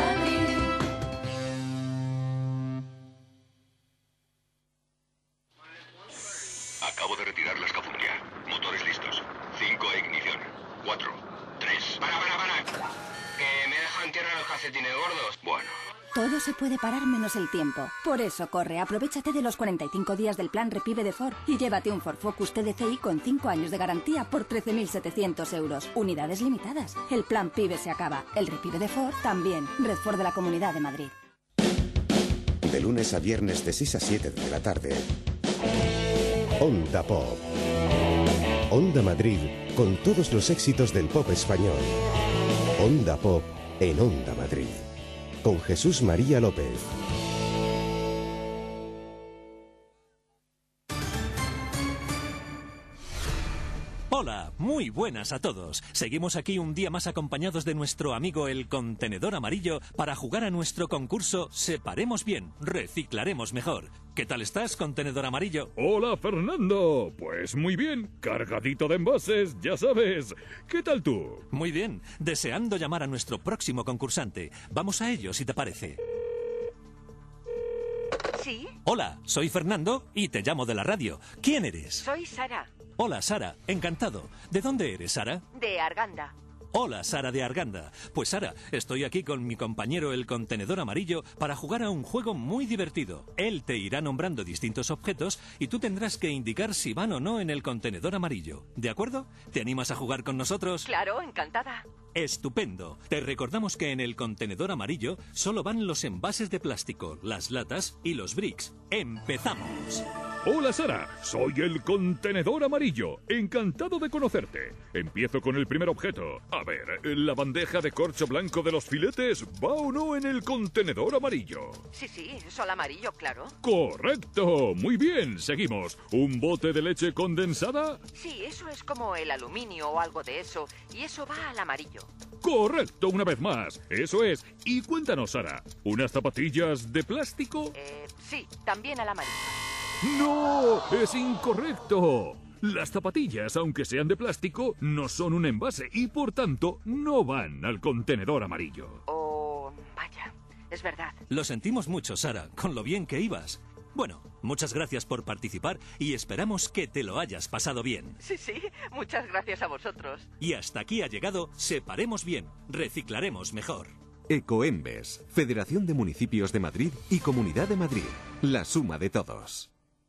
Acabo de retirar la escafundra. Motores listos. Cinco e ignición. Cuatro. Tres. Para, para, para. Que me he dejado en tierra los calcetines gordos. Bueno, Todo se puede parar menos el tiempo. Por eso corre, aprovéchate de los cuarenta y cinco días del plan Repive de Ford y llévate un Ford Focus T D C i con cinco años de garantía por trece mil setecientos euros. Unidades limitadas. El plan Pibe se acaba. El Repive de Ford también. Red Ford de la Comunidad de Madrid. De lunes a viernes de seis a siete de la tarde. Onda Pop. Onda Madrid con todos los éxitos del pop español. Onda Pop en Onda Madrid. Con Jesús María López. Hola, muy buenas a todos. Seguimos aquí un día más acompañados de nuestro amigo el Contenedor Amarillo para jugar a nuestro concurso Separemos Bien, Reciclaremos Mejor. ¿Qué tal estás, Contenedor Amarillo? Hola, Fernando. Pues muy bien, cargadito de envases, ya sabes. ¿Qué tal tú? Muy bien, deseando llamar a nuestro próximo concursante. Vamos a ello, si te parece. ¿Sí? Hola, soy Fernando y te llamo de la radio. ¿Quién eres? Soy Sara, Hola, Sara. Encantado. ¿De dónde eres, Sara? de Arganda. Hola, Sara de Arganda. Pues Sara, estoy aquí con mi compañero el Contenedor Amarillo para jugar a un juego muy divertido. Él te irá nombrando distintos objetos y tú tendrás que indicar si van o no en el contenedor amarillo. ¿De acuerdo? ¿Te animas a jugar con nosotros? Claro, encantada. Estupendo. Te recordamos que en el contenedor amarillo solo van los envases de plástico, las latas y los bricks. ¡Empezamos! Hola, Sara. Soy el Contenedor Amarillo. Encantado de conocerte. Empiezo con el primer objeto. A ver, ¿la bandeja de corcho blanco de los filetes va o no en el contenedor amarillo? Sí, sí, sol amarillo, claro. ¡Correcto! Muy bien, seguimos. ¿Un bote de leche condensada? Sí, eso es como el aluminio o algo de eso, y eso va al amarillo. Correcto, una vez más. Eso es. Y cuéntanos, Sara, ¿unas zapatillas de plástico? Eh, sí, también al amarillo. ¡No! ¡Es incorrecto! Las zapatillas, aunque sean de plástico, no son un envase y, por tanto, no van al contenedor amarillo. Oh, vaya, es verdad. Lo sentimos mucho, Sara, con lo bien que ibas. Bueno, muchas gracias por participar y esperamos que te lo hayas pasado bien. Sí, sí, muchas gracias a vosotros. Y hasta aquí ha llegado Separemos Bien, Reciclaremos Mejor. Ecoembes, Federación de Municipios de Madrid y Comunidad de Madrid. La suma de todos.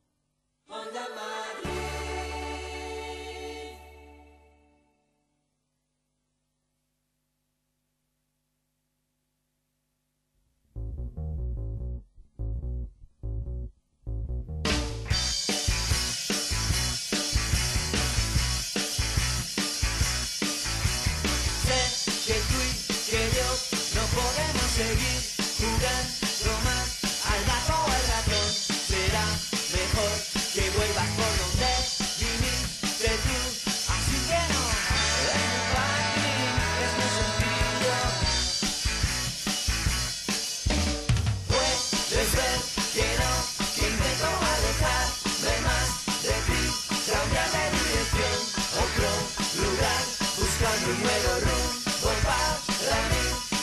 Seguir jugando más al gato o al ratón. Será mejor que vuelvas por donde viniste tú. Así que no, es muy fácil, es muy sencillo. Puedes ver que no, que intento alejarme más de ti. Cambiar de dirección, otro lugar, buscando un nuevo rumbo para mí.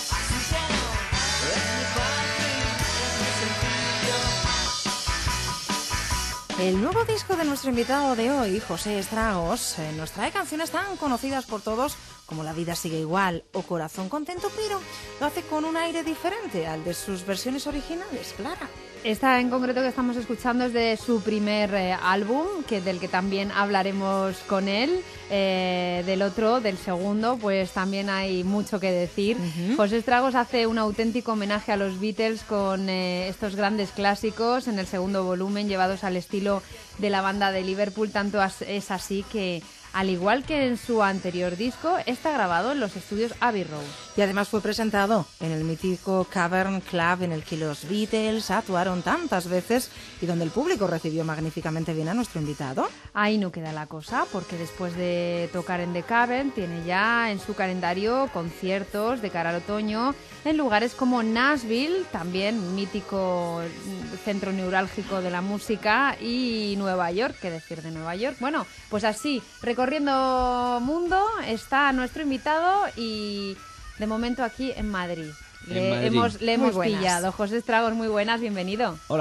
El nuevo disco de nuestro invitado de hoy, José Estragos, eh, nos trae canciones tan conocidas por todos como La vida sigue igual o Corazón contento, pero lo hace con un aire diferente al de sus versiones originales, Clara. Esta en concreto que estamos escuchando es de su primer eh, álbum, que del que también hablaremos con él. Eh, del otro, del segundo, pues también hay mucho que decir. Uh-huh. José Estragos hace un auténtico homenaje a los Beatles con eh, estos grandes clásicos en el segundo volumen, llevados al estilo de la banda de Liverpool. Tanto es así que, al igual que en su anterior disco, está grabado en los estudios Abbey Road. Y además fue presentado en el mítico Cavern Club en el que los Beatles actuaron tantas veces y donde el público recibió magníficamente bien a nuestro invitado. Ahí no queda la cosa, porque después de tocar en The Cavern tiene ya en su calendario conciertos de cara al otoño en lugares como Nashville, también mítico centro neurálgico de la música, y Nueva York. ¿Qué decir de Nueva York? Bueno, pues así, recorriendo mundo está nuestro invitado y de momento aquí en Madrid. En Le Madrid. hemos, le hemos Muy buenas. pillado. José Estragos, muy buenas, bienvenido. Hola.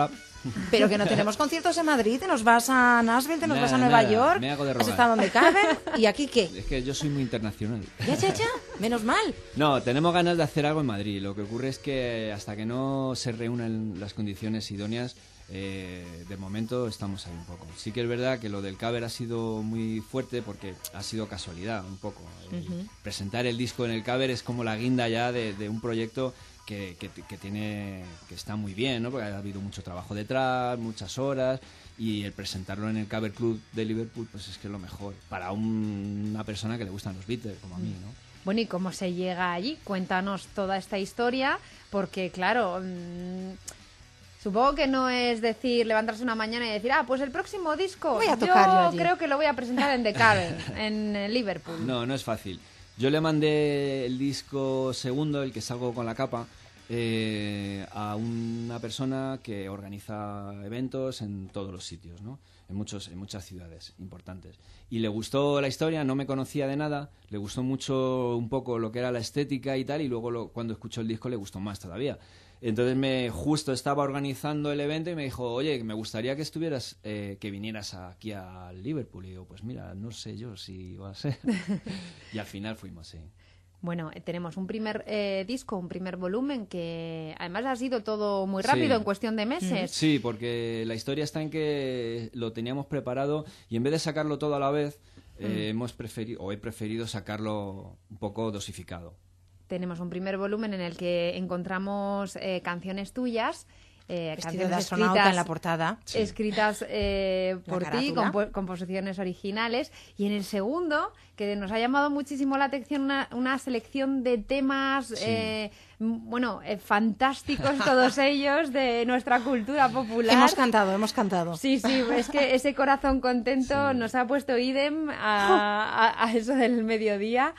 Pero que no tenemos conciertos en Madrid, te nos vas a Nashville, te nos Nada, vas a Nueva nada, York, me hago de has rogar. estado donde caben, ¿y aquí qué? Es que yo soy muy internacional. Ya, ya, ya, menos mal. No, tenemos ganas de hacer algo en Madrid. Lo que ocurre es que hasta que no se reúnan las condiciones idóneas, eh, de momento estamos ahí un poco. Sí que es verdad que lo del cover ha sido muy fuerte porque ha sido casualidad un poco. El Ujú. Presentar el disco en el cover es como la guinda ya de, de un proyecto que, que, que tiene que está muy bien, ¿no? Porque ha habido mucho trabajo detrás, muchas horas, y el presentarlo en el Cover Club de Liverpool pues es que es lo mejor para un- una persona que le gustan los Beatles como a mí, ¿no? Bueno, ¿y cómo se llega allí? Cuéntanos toda esta historia, porque claro, mmm, supongo que no es decir, levantarse una mañana y decir, ah, pues el próximo disco Voy a tocar yo yo allí. creo que lo voy a presentar en The Cavern, en eh, Liverpool. No, no es fácil. Yo le mandé el disco segundo, el que salgo con la capa, eh, a una persona que organiza eventos en todos los sitios, ¿no? En, muchos, en muchas ciudades importantes. Y le gustó la historia, no me conocía de nada, le gustó mucho un poco lo que era la estética y tal, y luego lo- cuando escuchó el disco le gustó más todavía. Entonces me justo estaba organizando el evento y me dijo, oye, que me gustaría que estuvieras, eh, que vinieras aquí a Liverpool. Y digo, pues mira, no sé yo si va a ser. Y al final fuimos, sí. Bueno, eh, tenemos un primer eh, disco, un primer volumen que además ha sido todo muy rápido, Sí. en cuestión de meses. Sí, porque la historia está en que lo teníamos preparado y en vez de sacarlo todo a la vez, eh, Mm. hemos preferido, o he preferido sacarlo un poco dosificado. Tenemos un primer volumen en el que encontramos eh, canciones tuyas, eh, Vestido canciones de astronauta escritas, en la portada. Sí. escritas eh, La por ti, carátula. compo- composiciones originales. Y en el segundo, que nos ha llamado muchísimo la atención, una, una selección de temas, Sí. eh, m- bueno, eh, fantásticos todos ellos de nuestra cultura popular. Hemos cantado, hemos cantado. Sí, sí, es que ese corazón contento nos ha puesto idem a, a- a eso del mediodía.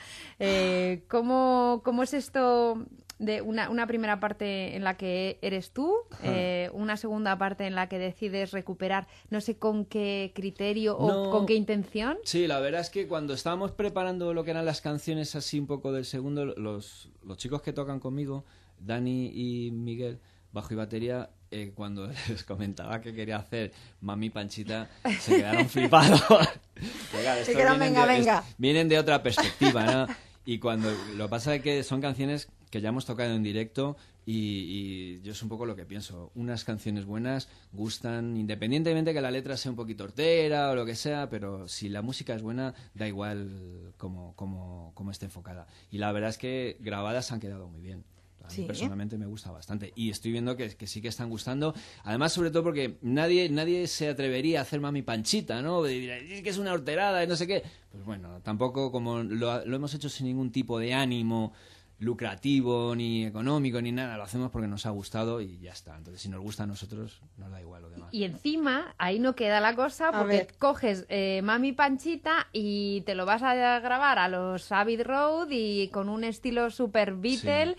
Eh, ¿cómo, cómo es esto de una, una primera parte en la que eres tú, eh, una segunda parte en la que decides recuperar, no sé con qué criterio o No. con qué intención? Sí, la verdad es que cuando estábamos preparando lo que eran las canciones así un poco del segundo, los, los chicos que tocan conmigo, Dani y Miguel, bajo y batería, eh, cuando les comentaba que quería hacer Mami Panchita, se quedaron flipados. Porque, claro, Se estos quedaron, vienen venga, de- es- venga. vienen de otra perspectiva, ¿no? Y cuando lo que pasa es que son canciones que ya hemos tocado en directo y, y yo es un poco lo que pienso. Unas canciones buenas gustan, independientemente que la letra sea un poquito hortera o lo que sea, pero si la música es buena, da igual cómo, cómo, cómo esté enfocada. Y la verdad es que grabadas han quedado muy bien. A mí Sí. personalmente me gusta bastante y estoy viendo que, que sí que están gustando, además sobre todo porque nadie nadie se atrevería a hacer Mami Panchita, ¿no? De decir, "Es que es una horterada y no sé qué". Pues bueno, tampoco como lo, lo hemos hecho sin ningún tipo de ánimo lucrativo ni económico ni nada, lo hacemos porque nos ha gustado y ya está. Entonces si nos gusta a nosotros nos da igual lo demás. Y encima, ahí no queda la cosa, A porque ver. coges eh, Mami Panchita y te lo vas a grabar a los Abbey Road y con un estilo super Beatle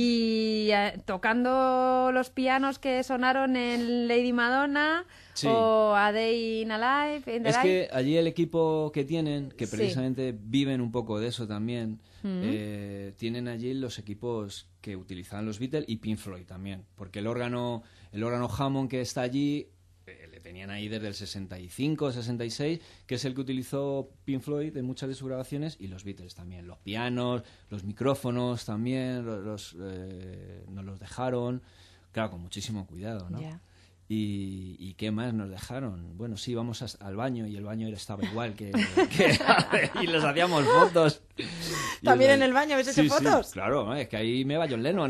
y eh, tocando los pianos que sonaron en Lady Madonna Sí. o A Day in a Life. In the Es Life. que allí el equipo que tienen, que Sí. precisamente viven un poco de eso también, Mm. eh, tienen allí los equipos que utilizaban los Beatles y Pink Floyd también, porque el órgano, el órgano Hammond que está allí eh, le tenían ahí desde el sesenta y cinco, sesenta y seis, que es el que utilizó Pink Floyd en muchas de sus grabaciones y los Beatles también, los pianos, los micrófonos también, los, los, eh, nos los dejaron, claro, con muchísimo cuidado, ¿no? Ya. Y, ¿Y qué más nos dejaron? Bueno, sí, vamos a- al baño y el baño era- estaba igual que... que- y les hacíamos fotos. Y ¿También el- en el baño habéis hecho Sí, sí, fotos? claro, es que ahí me va John Lennon.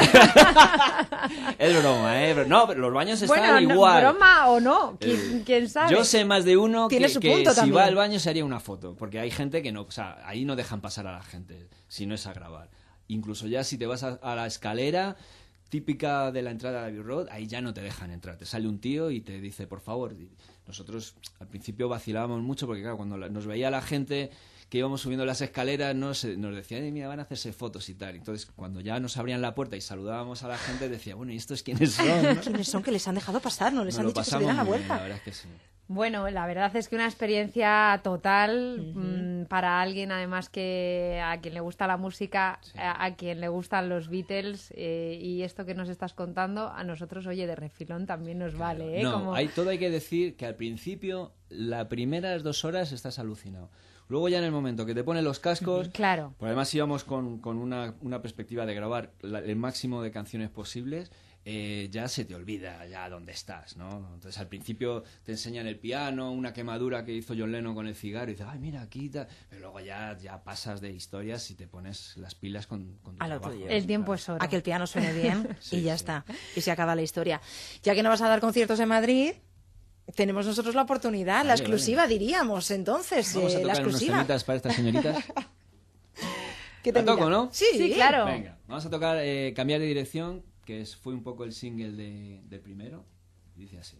Es broma, ¿eh? No, pero los baños estaban Bueno, no, igual. broma o no, ¿quién, Eh, quién sabe? Yo sé más de uno que, Tiene su que punto si también. va al baño se haría una foto, porque hay gente que no, o sea, ahí no dejan pasar a la gente si no es a grabar. Incluso ya si te vas a, a la escalera típica de la entrada de Abbey Road, ahí ya no te dejan entrar. Te sale un tío y te dice, por favor. Y nosotros al principio vacilábamos mucho porque, claro, cuando la- nos veía la gente que íbamos subiendo las escaleras, nos, nos decían, "Ay, mira, van a hacerse fotos y tal". Entonces, cuando ya nos abrían la puerta y saludábamos a la gente, decía, bueno, ¿y estos quiénes son? ¿no? ¿Quiénes son que les han dejado pasar? No les Nos han lo dicho que se pasamos dieran la muy bien, vuelta. la verdad es que sí. Bueno, la verdad es que una experiencia total, mm, para alguien además que a quien le gusta la música, sí. a, a quien le gustan los Beatles eh, y esto que nos estás contando, a nosotros, oye, de refilón también nos claro. vale. ¿eh? No, Como... hay, todo hay que decir que al principio, las primeras dos horas estás alucinado. Luego ya en el momento que te ponen los cascos, claro. pues además íbamos con, con una, una perspectiva de grabar la, el máximo de canciones posibles, eh, ya se te olvida ya dónde estás, ¿no? Entonces al principio te enseñan el piano, una quemadura que hizo John Lennon con el cigarro y dices, ay, mira, aquí está. Pero luego ya, ya pasas de historias y te pones las pilas con, con tu a lo trabajo. tuyo. El tiempo es oro. A que el piano suene bien sí, y ya sí. está. Y se acaba la historia. Ya que no vas a dar conciertos en Madrid... Tenemos nosotros la oportunidad, vale, la exclusiva, vale. diríamos, entonces. Vamos a eh, tocar la exclusiva. unos temitas para estas señoritas. ¿Qué te toco, no? Sí, sí, claro. Venga, vamos a tocar eh, Cambiar de dirección, que es, fue un poco el single de, del primero. Dice así.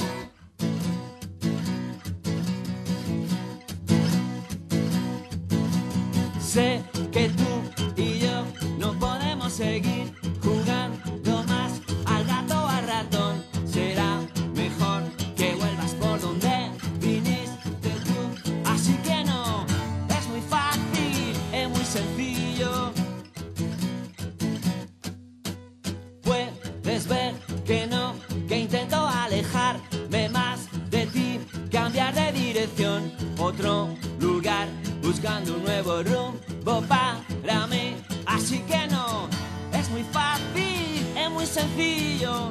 Sé que tú y yo no podemos seguir jugando más al gato al ratón. Será mejor que vuelvas por donde viniste tú. Así que no, es muy fácil, es muy sencillo. Puedes ver que no, que intento alejarme más de ti, cambiar de dirección, otro lugar, buscando un nuevo rumbo para mí. Así que no, es muy fácil, es muy sencillo.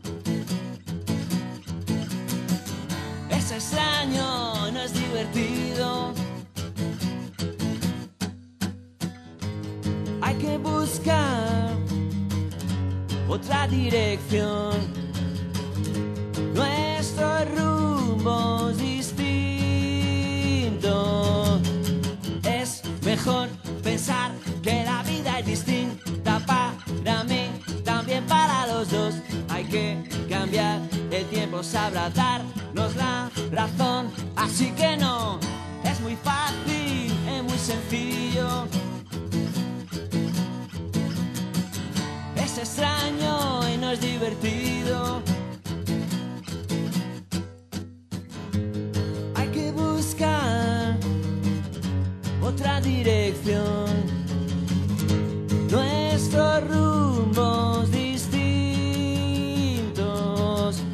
Es extraño, no es divertido. Hay que buscar otra dirección. Nuestros rumbos distintos. Es mejor pensar que la vida es distinta para mí, también para los dos. Hay que cambiar, el tiempo sabrá darnos la razón. Así que no, es muy fácil, es muy sencillo. Es extraño y no es divertido. Hay que buscar otra dirección. Nuestros rumbos distintos.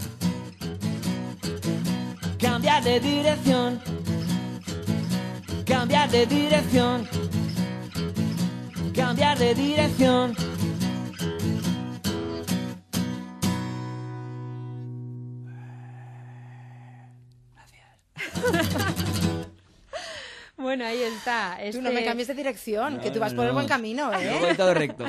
Cambiar de dirección. Cambiar de dirección. Cambiar de dirección. Bueno, ahí está. Tú Este... no me cambies de dirección, No, que tú vas no, por el no. buen camino, ¿eh? Yo voy todo recto.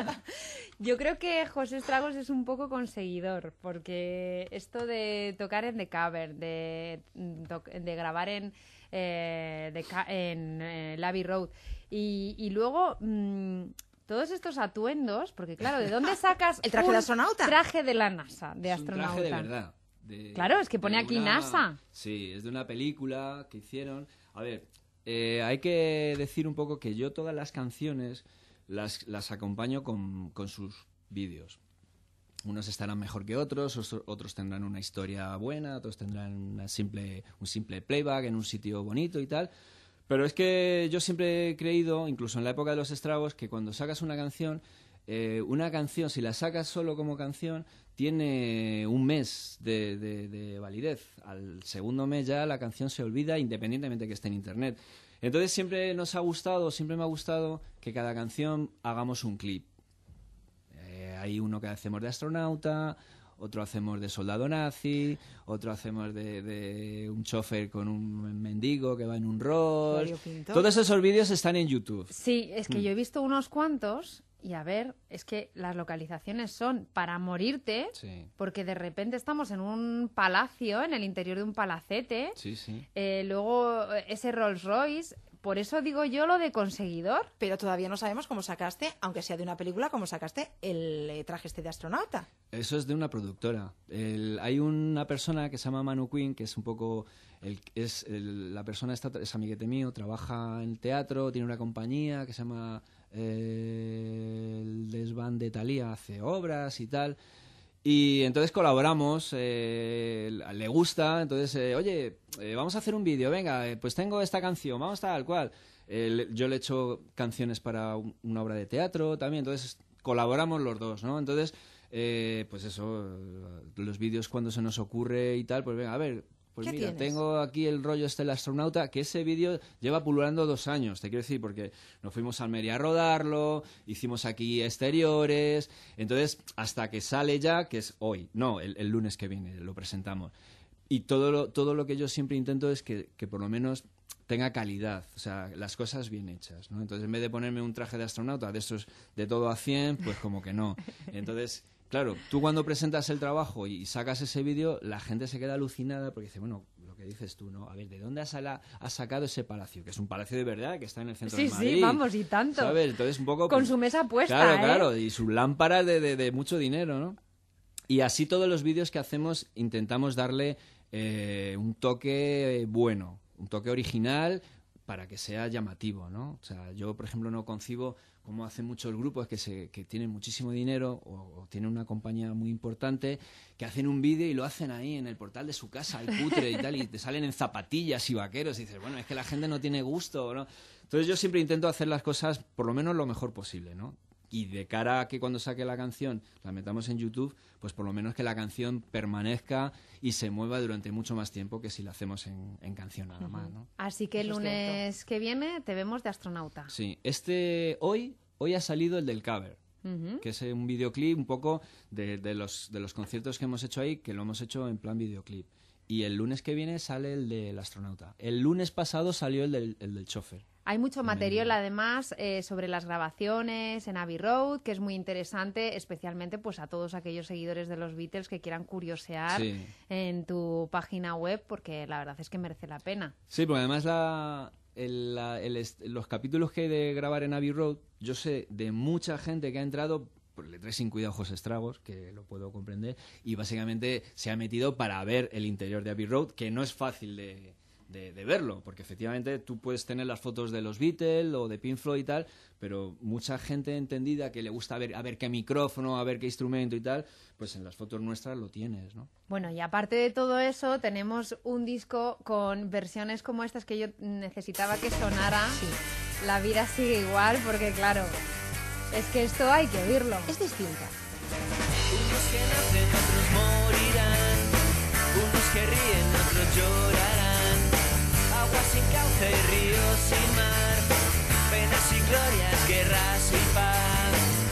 Yo creo que José Estragos es un poco conseguidor, porque esto de tocar en The Cover, de, de grabar en, eh, de, en eh, Abbey Road, y, y luego mmm, todos estos atuendos, porque claro, ¿de dónde sacas el traje un de astronauta? Traje de la NASA, de Es un astronauta. traje de verdad. De, claro, es que pone aquí una, NASA. Sí, es de una película que hicieron. A ver, eh, hay que decir un poco que yo todas las canciones las, las acompaño con, con sus vídeos. Unos estarán mejor que otros, otros tendrán una historia buena, otros tendrán una simple, un simple playback en un sitio bonito y tal. Pero es que yo siempre he creído, incluso en la época de los Estragos, que cuando sacas una canción, eh, una canción, si la sacas solo como canción, tiene un mes de, de, de validez. Al segundo mes ya la canción se olvida, independientemente de que esté en internet. Entonces siempre nos ha gustado, siempre me ha gustado que cada canción hagamos un clip. Eh, hay uno que hacemos de astronauta, otro hacemos de soldado nazi, otro hacemos de, de un chofer con un mendigo que va en un rol. Todos esos vídeos están en YouTube. Sí, es que Mm. yo he visto unos cuantos y a ver, es que las localizaciones son para morirte, Sí. porque de repente estamos en un palacio, en el interior de un palacete, Sí, sí. eh, luego eh, ese Rolls Royce. Por eso digo yo lo de conseguidor. Pero todavía no sabemos cómo sacaste, aunque sea de una película, cómo sacaste el eh, traje este de astronauta. Eso es de una productora. El- hay una persona que se llama Manu Quinn, que es un poco... El, es el- la persona esta, es amiguete mío, trabaja en el teatro, tiene una compañía que se llama eh, el Desván de Thalía, hace obras y tal. Y entonces colaboramos, eh, le gusta, entonces, eh, oye, eh, vamos a hacer un vídeo, venga, eh, pues tengo esta canción, vamos tal cual. Eh, yo le he hecho canciones para un, una obra de teatro también, entonces colaboramos los dos, ¿no? Entonces, eh, pues eso, los vídeos cuando se nos ocurre y tal, pues venga, a ver, pues mira, tienes? tengo aquí el rollo este del astronauta, que ese vídeo lleva pululando dos años, te quiero decir, porque nos fuimos a Almería a rodarlo, hicimos aquí exteriores, entonces hasta que sale ya, que es hoy, no, el, el lunes que viene lo presentamos. Y todo lo, todo lo que yo siempre intento es que, que por lo menos tenga calidad, o sea, las cosas bien hechas, ¿no? Entonces, en vez de ponerme un traje de astronauta de estos de todo a cien, pues como que no. Entonces, claro, tú cuando presentas el trabajo y sacas ese vídeo, la gente se queda alucinada porque dice, bueno, lo que dices tú, ¿no? A ver, ¿de dónde has, ala- has sacado ese palacio? Que es un palacio de verdad, que está en el centro Sí, de Madrid. sí, vamos, y tanto. ¿Sabes? Entonces, un poco... Con pues, su mesa puesta, Claro, ¿eh? claro, y sus lámparas de, de, de mucho dinero, ¿no? Y así todos los vídeos que hacemos intentamos darle eh, un toque bueno, un toque original para que sea llamativo, ¿no? O sea, yo, por ejemplo, no concibo como hacen muchos grupos que, se, que tienen muchísimo dinero o, o tienen una compañía muy importante que hacen un vídeo y lo hacen ahí en el portal de su casa, al cutre y tal, y te salen en zapatillas y vaqueros y dices, bueno, es que la gente no tiene gusto, ¿no? Entonces yo siempre intento hacer las cosas por lo menos lo mejor posible, ¿no? Y de cara a que cuando saque la canción la metamos en YouTube, pues por lo menos que la canción permanezca y se mueva durante mucho más tiempo que si la hacemos en, en canción nada más, ¿no? Así que el Eso es lunes que viene te vemos de astronauta. Sí, este hoy hoy ha salido el del cover, Ujú. que es un videoclip un poco de, de los de los conciertos que hemos hecho ahí, que lo hemos hecho en plan videoclip. Y el lunes que viene sale el del astronauta. El lunes pasado salió el del, el del chofer. Hay mucho material, además, eh, sobre las grabaciones en Abbey Road, que es muy interesante, especialmente pues a todos aquellos seguidores de los Beatles que quieran curiosear Sí. en tu página web, porque la verdad es que merece la pena. Sí, porque además la, el- la- el est- los capítulos que hay de grabar en Abbey Road, yo sé de mucha gente que ha entrado, pues le trae sin cuidado ojos estragos, que lo puedo comprender, y básicamente se ha metido para ver el interior de Abbey Road, que no es fácil de, de- de verlo, porque efectivamente tú puedes tener las fotos de los Beatles o de Pink Floyd y tal, pero mucha gente entendida que le gusta ver a ver qué micrófono, a ver qué instrumento y tal, pues en las fotos nuestras lo tienes, ¿no? Bueno, y aparte de todo eso, tenemos un disco con versiones como estas que yo necesitaba que sonara. La vida sigue igual, porque claro, es que esto hay que oírlo. Es distinta. Unos que nacen, otros morirán. Unos que ríen, otros llorarán. Agua sin cauce, ríos sin mar. Penas y glorias, guerras y paz.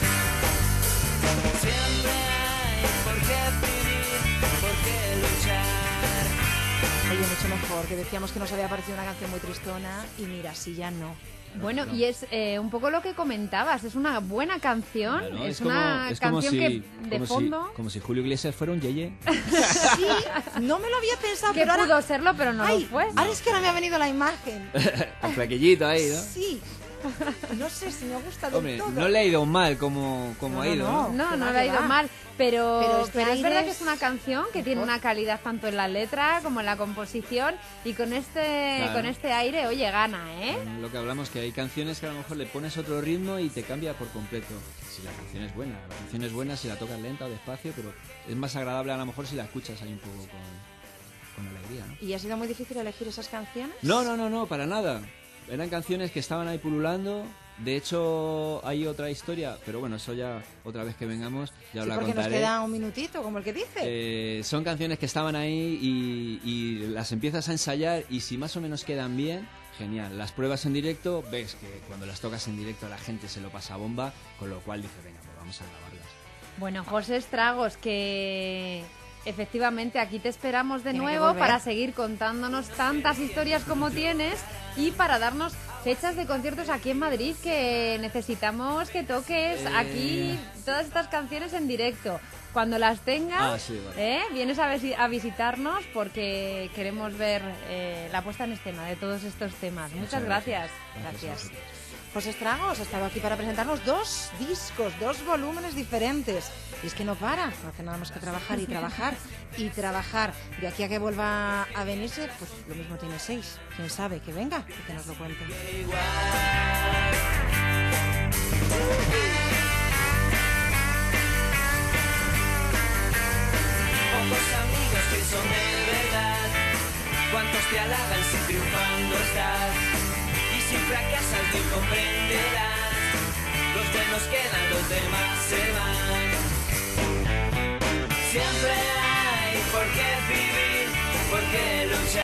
Siempre hay por qué vivir, por qué luchar. Oye, mucho mejor, que decíamos que nos había parecido una canción muy tristona y mira, si ya no. Bueno, y es eh, un poco lo que comentabas, es una buena canción, Claro, es, como- una es como canción si- que de como si- fondo... como si Julio Iglesias fuera un yeye. Sí, no me lo había pensado, Que pero ahora... pudo serlo, pero no Ay, lo fue. ahora es que ahora me ha venido la imagen. Con flaquillito ahí, ¿no? Sí. No sé si me gusta del Hombre, todo. no le ha ido mal como, como No, ha no, ido, no. ¿no? No, Que no va, le ha que ido va. mal, pero, Pero pero, este es aire verdad es que es una canción que tiene mejor. una calidad tanto en la letra como en la composición y con este Claro. con este aire, oye, gana, ¿eh? Lo que hablamos, que hay canciones que a lo mejor le pones otro ritmo y te cambia por completo. Si la canción es buena, la canción es buena si la tocas lenta o despacio, pero es más agradable a lo mejor si la escuchas ahí un poco con, con alegría, ¿no? ¿Y ha sido muy difícil elegir esas canciones? No, no, no, no, para nada. Eran canciones que estaban ahí pululando. De hecho, hay otra historia, pero bueno, eso ya otra vez que vengamos ya os Sí, la porque nos contaré. queda un minutito, como el que dice. Eh, son canciones que estaban ahí y, y las empiezas a ensayar y si más o menos quedan bien, genial. Las pruebas en directo, ves que cuando las tocas en directo la gente se lo pasa a bomba, con lo cual dice, venga, pues vamos a grabarlas. Bueno, José Estragos, que efectivamente aquí te esperamos de Tiene que nuevo volver. para seguir contándonos tantas historias como tienes y para darnos fechas de conciertos aquí en Madrid, que necesitamos que toques Eh. aquí todas estas canciones en directo. Cuando las tengas, Ah, sí, vale. ¿eh? vienes a, visi- a visitarnos porque queremos ver eh, la puesta en escena de todos estos temas. Muchas, Muchas gracias. gracias. Gracias a Gracias. vosotros. José Estragos ha estado aquí para presentarnos dos discos, dos volúmenes diferentes. Y es que no para, no hace nada más que trabajar y trabajar y trabajar. De aquí a que vuelva a venirse, pues lo mismo tiene seis. Quién sabe, que venga y que nos lo cuente. son de verdad. Cuántos te halagan si triunfando estás, y si fracasas bien comprenderás. Los buenos quedan, los demás se van. Siempre hay por qué vivir, por qué luchar.